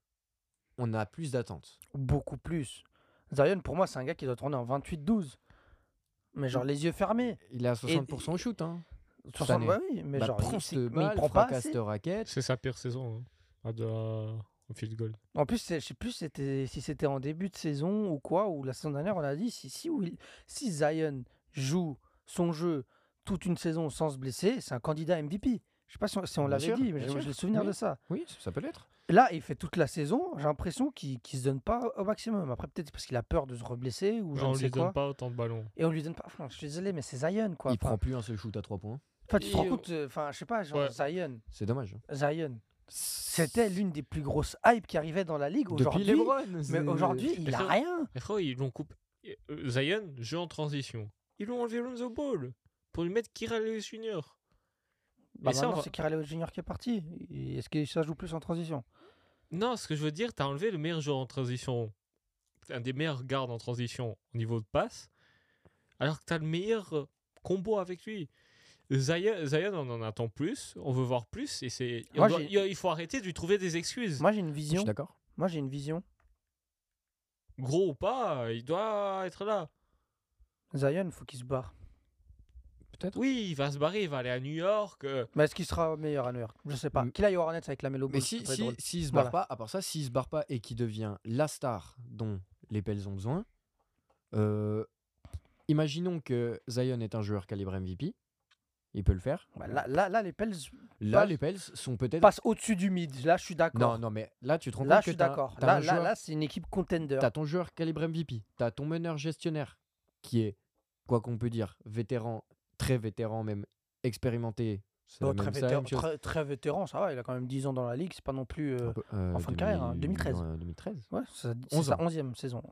on a plus d'attentes. Beaucoup plus. Zion, pour moi, c'est un gars qui doit tourner en vingt-huit douze. Mais genre, les yeux fermés. Il est à soixante pour cent au shoot. Hein. soixante, année. bah oui, mais Bah, genre, prends il, cette c'est- mais il balle, prend pas fracasse assez. de raquette. C'est sa pire saison. Hein, à de, au field goal. En plus, c'est- je sais plus c'était- si c'était en début de saison ou quoi, ou la saison dernière, on a dit si, si, Will- si Zion joue son jeu toute une saison sans se blesser, c'est un candidat M V P. Je sais pas si on, si on Bien l'avait sûr, dit, mais bien j'ai j'ai sûr. le souvenir Oui. de ça. Oui, ça peut l'être. Là, il fait toute la saison, j'ai l'impression qu'il ne se donne pas au maximum. Après, peut-être parce qu'il a peur de se reblesser ou je on ne sais lui quoi. donne pas autant de ballons. Et on lui donne pas. Enfin, je suis désolé, mais c'est Zion, quoi. Il Enfin, prend plus un seul shoot à trois points. enfin, tu te rends Et- compte, euh, enfin, je sais pas, genre Ouais. Zion, C'est dommage. hein. Zion, c'était l'une des plus grosses hypes qui arrivait dans la ligue. Depuis Aujourd'hui, LeBron. mais c'est- aujourd'hui, il a frère, rien. Et frérot, ils l'ont coupé. Euh, Zion, jeu en transition. Ils l'ont enlevé Lonzo Ball pour lui mettre Kira Lewis Junior Bah Et ça, maintenant, on va- c'est Kira Lewis Junior qui est parti. Et Est-ce que ça joue plus en transition? Non, ce que je veux dire, t'as enlevé le meilleur joueur en transition, un des meilleurs gardes en transition au niveau de passe, alors que t'as le meilleur euh, combo avec lui. Zion, Zion, on en attend plus, on veut voir plus, et c'est, on Moi, doit- j'ai- il faut arrêter de lui trouver des excuses. Moi, j'ai une Je vision. suis d'accord. Moi, j'ai une vision. Gros ou pas, il doit être là. Zion, il faut qu'il se barre. Peut-être. Oui, il va se barrer, il va aller à New York. euh, Mais est-ce qu'il sera meilleur à New York? Je sais pas. Mm. Qu'il aille au Hornets avec la Melo Mais Ball, si, ça peut être si, drôle. s'il se barre Voilà. pas, à part ça, s'il se barre pas et qu'il devient la star dont les Pels ont besoin, euh, imaginons que Zion est un joueur calibre M V P, il peut le faire. Bah, là, là, là, les Pels Là, passe- les Pels sont peut-être. passent au-dessus du mid. Là, je suis d'accord. Non, non, mais là, tu te rends Là, compte je suis que t'as- d'accord. t'as Là, un là, joueur- là, c'est une équipe contender. T'as ton joueur calibre M V P, t'as ton meneur gestionnaire qui est, quoi qu'on peut dire, vétéran, très vétéran, même expérimenté. C'est Bon, la très, même, c'est la vétéran, même chose. très, très vétéran, ça va. Il a quand même dix ans dans la ligue. C'est pas non plus. euh, Un peu, euh, en fin de carrière, hein, deux deux mille treize. non, euh, deux mille treize. Ouais, c'est c'est onze sa ans. onzième saison.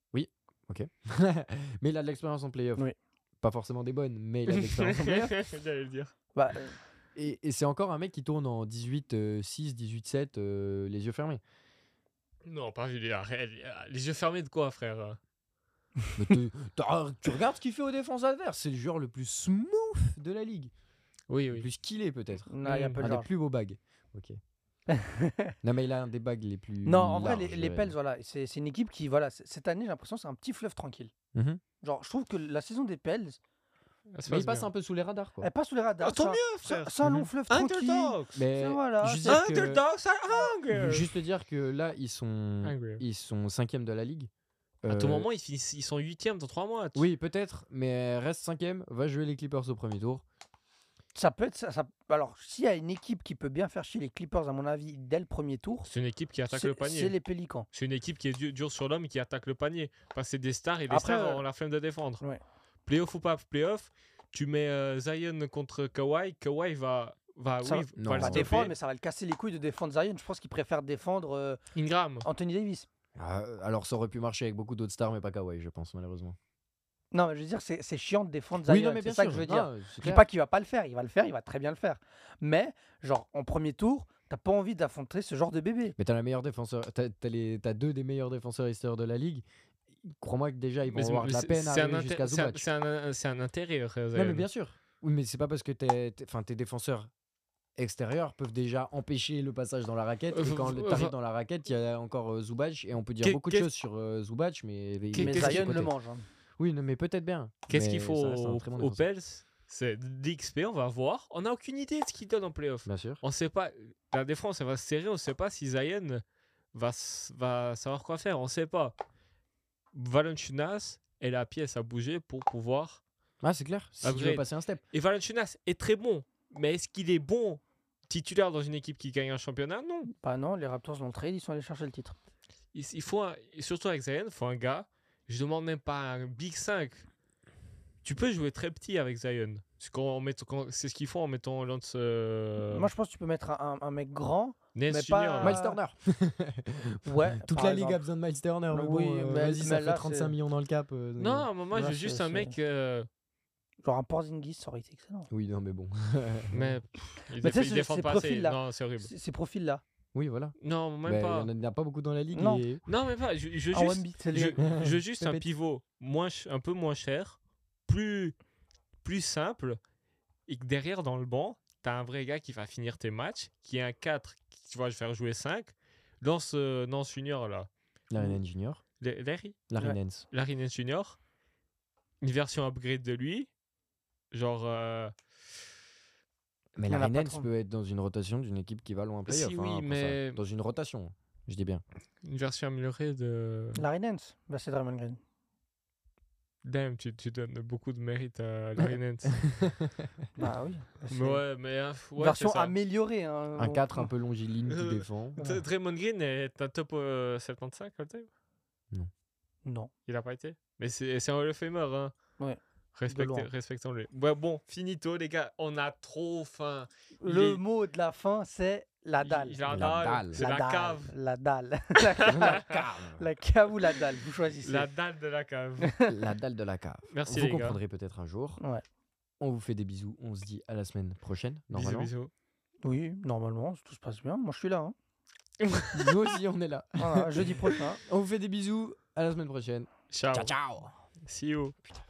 Mais il a de l'expérience en playoff. Oui. Pas forcément des bonnes, mais il a de l'expérience en playoff. J'allais le dire. Bah, euh, et, et c'est encore un mec qui tourne en dix-huit six, dix-huit sept, euh, les yeux fermés. Non, pas vu les, arrête, les yeux fermés de quoi, frère? Mais te- t'as- tu regardes ce qu'il fait aux défenses adverses, c'est le joueur le plus smooth de la ligue. Oui, Le oui. plus skillé peut-être. Non, il y a Mm. peu de Un des large. plus beaux bags. Ok. non mais il a un des bags les plus Non, en vrai, les, larges, les ouais. Pels, voilà, c'est c'est une équipe qui, voilà, c- cette année, j'ai l'impression que c'est un petit fleuve tranquille. Mhm. Genre, je trouve que la saison des Pels, Ça se Mais passe il passe bien. un peu sous les radars quoi. elle passe sous les radars. Ah, tant c'est un- mieux, c'est un- frère. C'est un long Mhm. fleuve tranquille. Underdogs. Mais C'est- voilà, juste c'est- dire que, Underdogs are hungry. juste te dire que là ils sont Hungry. ils sont cinquième de la ligue. À tout Euh, moment, ils, finissent- ils sont huitième dans trois mois. Oui, peut-être, mais reste cinquième, va jouer les Clippers au premier tour. Ça peut être ça. ça- Alors, s'il y a une équipe qui peut bien faire chier les Clippers, à mon avis, dès le premier tour, C'est une équipe qui attaque c'est le c'est panier. les Pélicans. C'est une équipe qui est du- dure sur l'homme et qui attaque le panier. Parce que c'est des stars et les Après, stars euh, ont la flemme de défendre. ouais. Playoff ou pas playoff, tu mets euh, Zion contre Kawhi. Kawhi va, va, Ça oui, va- va non, le On va stopper. défendre, mais ça va le casser les couilles de défendre Zion. Je pense qu'il préfère défendre euh, Ingram. Anthony Davis. Ah, alors ça aurait pu marcher avec beaucoup d'autres stars, mais pas Kawhi, je pense malheureusement. Non, mais je veux dire, c'est c'est chiant de défendre Zion. Oui, non, mais c'est bien ça sûr. que je veux Non, dire. c'est Je dis clair. pas qu'il va pas le faire. Il va le faire, il va très bien le faire. Mais, genre, en premier tour, t'as pas envie d'affronter ce genre de bébé. Mais t'as la meilleure défenseur, t'as, t'as les, t'as deux des meilleurs défenseurs extérieurs de la ligue. Crois-moi que déjà ils vont Mais c'est- avoir de la c'est- peine à c'est un arriver inté- jusqu'à c'est un- Zubac. C'est un, c'est un intérieur. euh, Non mais Zion. bien sûr. Oui, mais c'est pas parce que t'es, t'es- enfin, tes défenseurs extérieurs peuvent déjà empêcher le passage dans la raquette. Euh, Et quand v- t'arrives v- dans la raquette, il y a encore euh, Zubac et on peut dire Qu'est- beaucoup de qu'est- choses sur euh, Zubac, mais il Qu'est- est Mais qu'est-ce sur Zion côté. le mange. hein. Oui, non, mais peut-être bien. Qu'est-ce Mais qu'il faut ça reste un au- très bon aux défenseur. Pels? C'est de l'X P, on va voir. On n'a aucune idée de ce qu'ils donnent en playoff. Bien sûr. On sait pas. La défense, elle va se serrer. On sait pas si Zion va, s- va savoir quoi faire. On sait pas. Valanciunas est la pièce à bouger pour pouvoir. Ah, c'est clair. Si tu veux Upgrade. passer un step. Et Valanciunas est très bon. Mais est-ce qu'il est bon titulaire dans une équipe qui gagne un championnat? Non. Bah non, les Raptors l'ont trade, ils sont allés chercher le titre. Il, il faut un- et surtout avec Zion, il faut un gars. Je demande même pas un Big cinq. Tu peux jouer très petit avec Zion. C'est qu'on met- quand- c'est ce qu'ils font en mettant Lance. Euh, Moi, je pense que tu peux mettre un, un- un mec grand. Nance mais Junior, pas- là. Miles Turner. Ouais. Toute par la exemple. ligue a besoin de Miles Turner. Mais Oui, bon, euh, mais- vas-y, mais ça là, fait trente-cinq c'est- millions dans le cap. euh, Non, mais moi, Là, je veux juste c'est- un c'est- mec. euh, Genre un Porzingis, ça aurait été excellent. Oui, non, mais bon. mais pff, il, Mais tu sais, déf- il ce- défend ces pas assez. profils-là. Non, c'est horrible. C- Ces profils-là. Oui, voilà. Non, même Ben, pas. Il n'y en a pas beaucoup dans la ligue. Non. et- Non, même pas. Je, je veux En juste, Wemby, c'est je, les- je veux juste un Pépette. pivot moins, ch- un peu moins cher, plus, plus simple, et que derrière, dans le banc, tu as un vrai gars qui va finir tes matchs, qui est un quatre, qui tu vas faire jouer cinq. Lance, euh, Nance Junior, là. Larry Nance Junior. Le- Larry Larry Ouais. Nance. Larry Nance Junior. Une version upgrade de lui. Genre. euh, Mais Il y en a Larry pas Nance trop. peut être dans une rotation d'une équipe qui va loin en playoff. Si, hein, oui, pour ça. mais- Dans une rotation, je dis bien. une version améliorée de. Larry Nance, bah, c'est Draymond Green. Damn, tu, tu donnes beaucoup de mérite à Larry Nance. Bah oui. bah, c'est Mais ouais, mais. euh, ouais, version c'est ça. améliorée. Hein, Un bon. quatre un peu longiligne qui Euh, défend. Dr- Draymond Green est un top euh, soixante-quinze all time. Non. Il a pas été. Mais c'est c'est un Hall of Famer. Hein. Ouais. Respectez- loin. Respectons-le. Ouais, bon, finito, les gars. On a trop faim. Il Le est- mot de la fin, c'est la dalle. Il, il a La dalle. dalle. C'est la, dalle, cave. La dalle. La cave. La cave ou la dalle, vous choisissez. La dalle de la cave. La dalle de la cave. Merci, Vous les gars. comprendrez peut-être un jour. Ouais. On vous fait des bisous. On se dit à la semaine prochaine. Bisous, Normalement. bisous. Oui, normalement, si tout se passe bien. Moi, je suis là. hein. Nous aussi, on est là. Voilà, jeudi prochain. On vous fait des bisous. À la semaine prochaine. Ciao. Ciao, ciao. See you. Putain.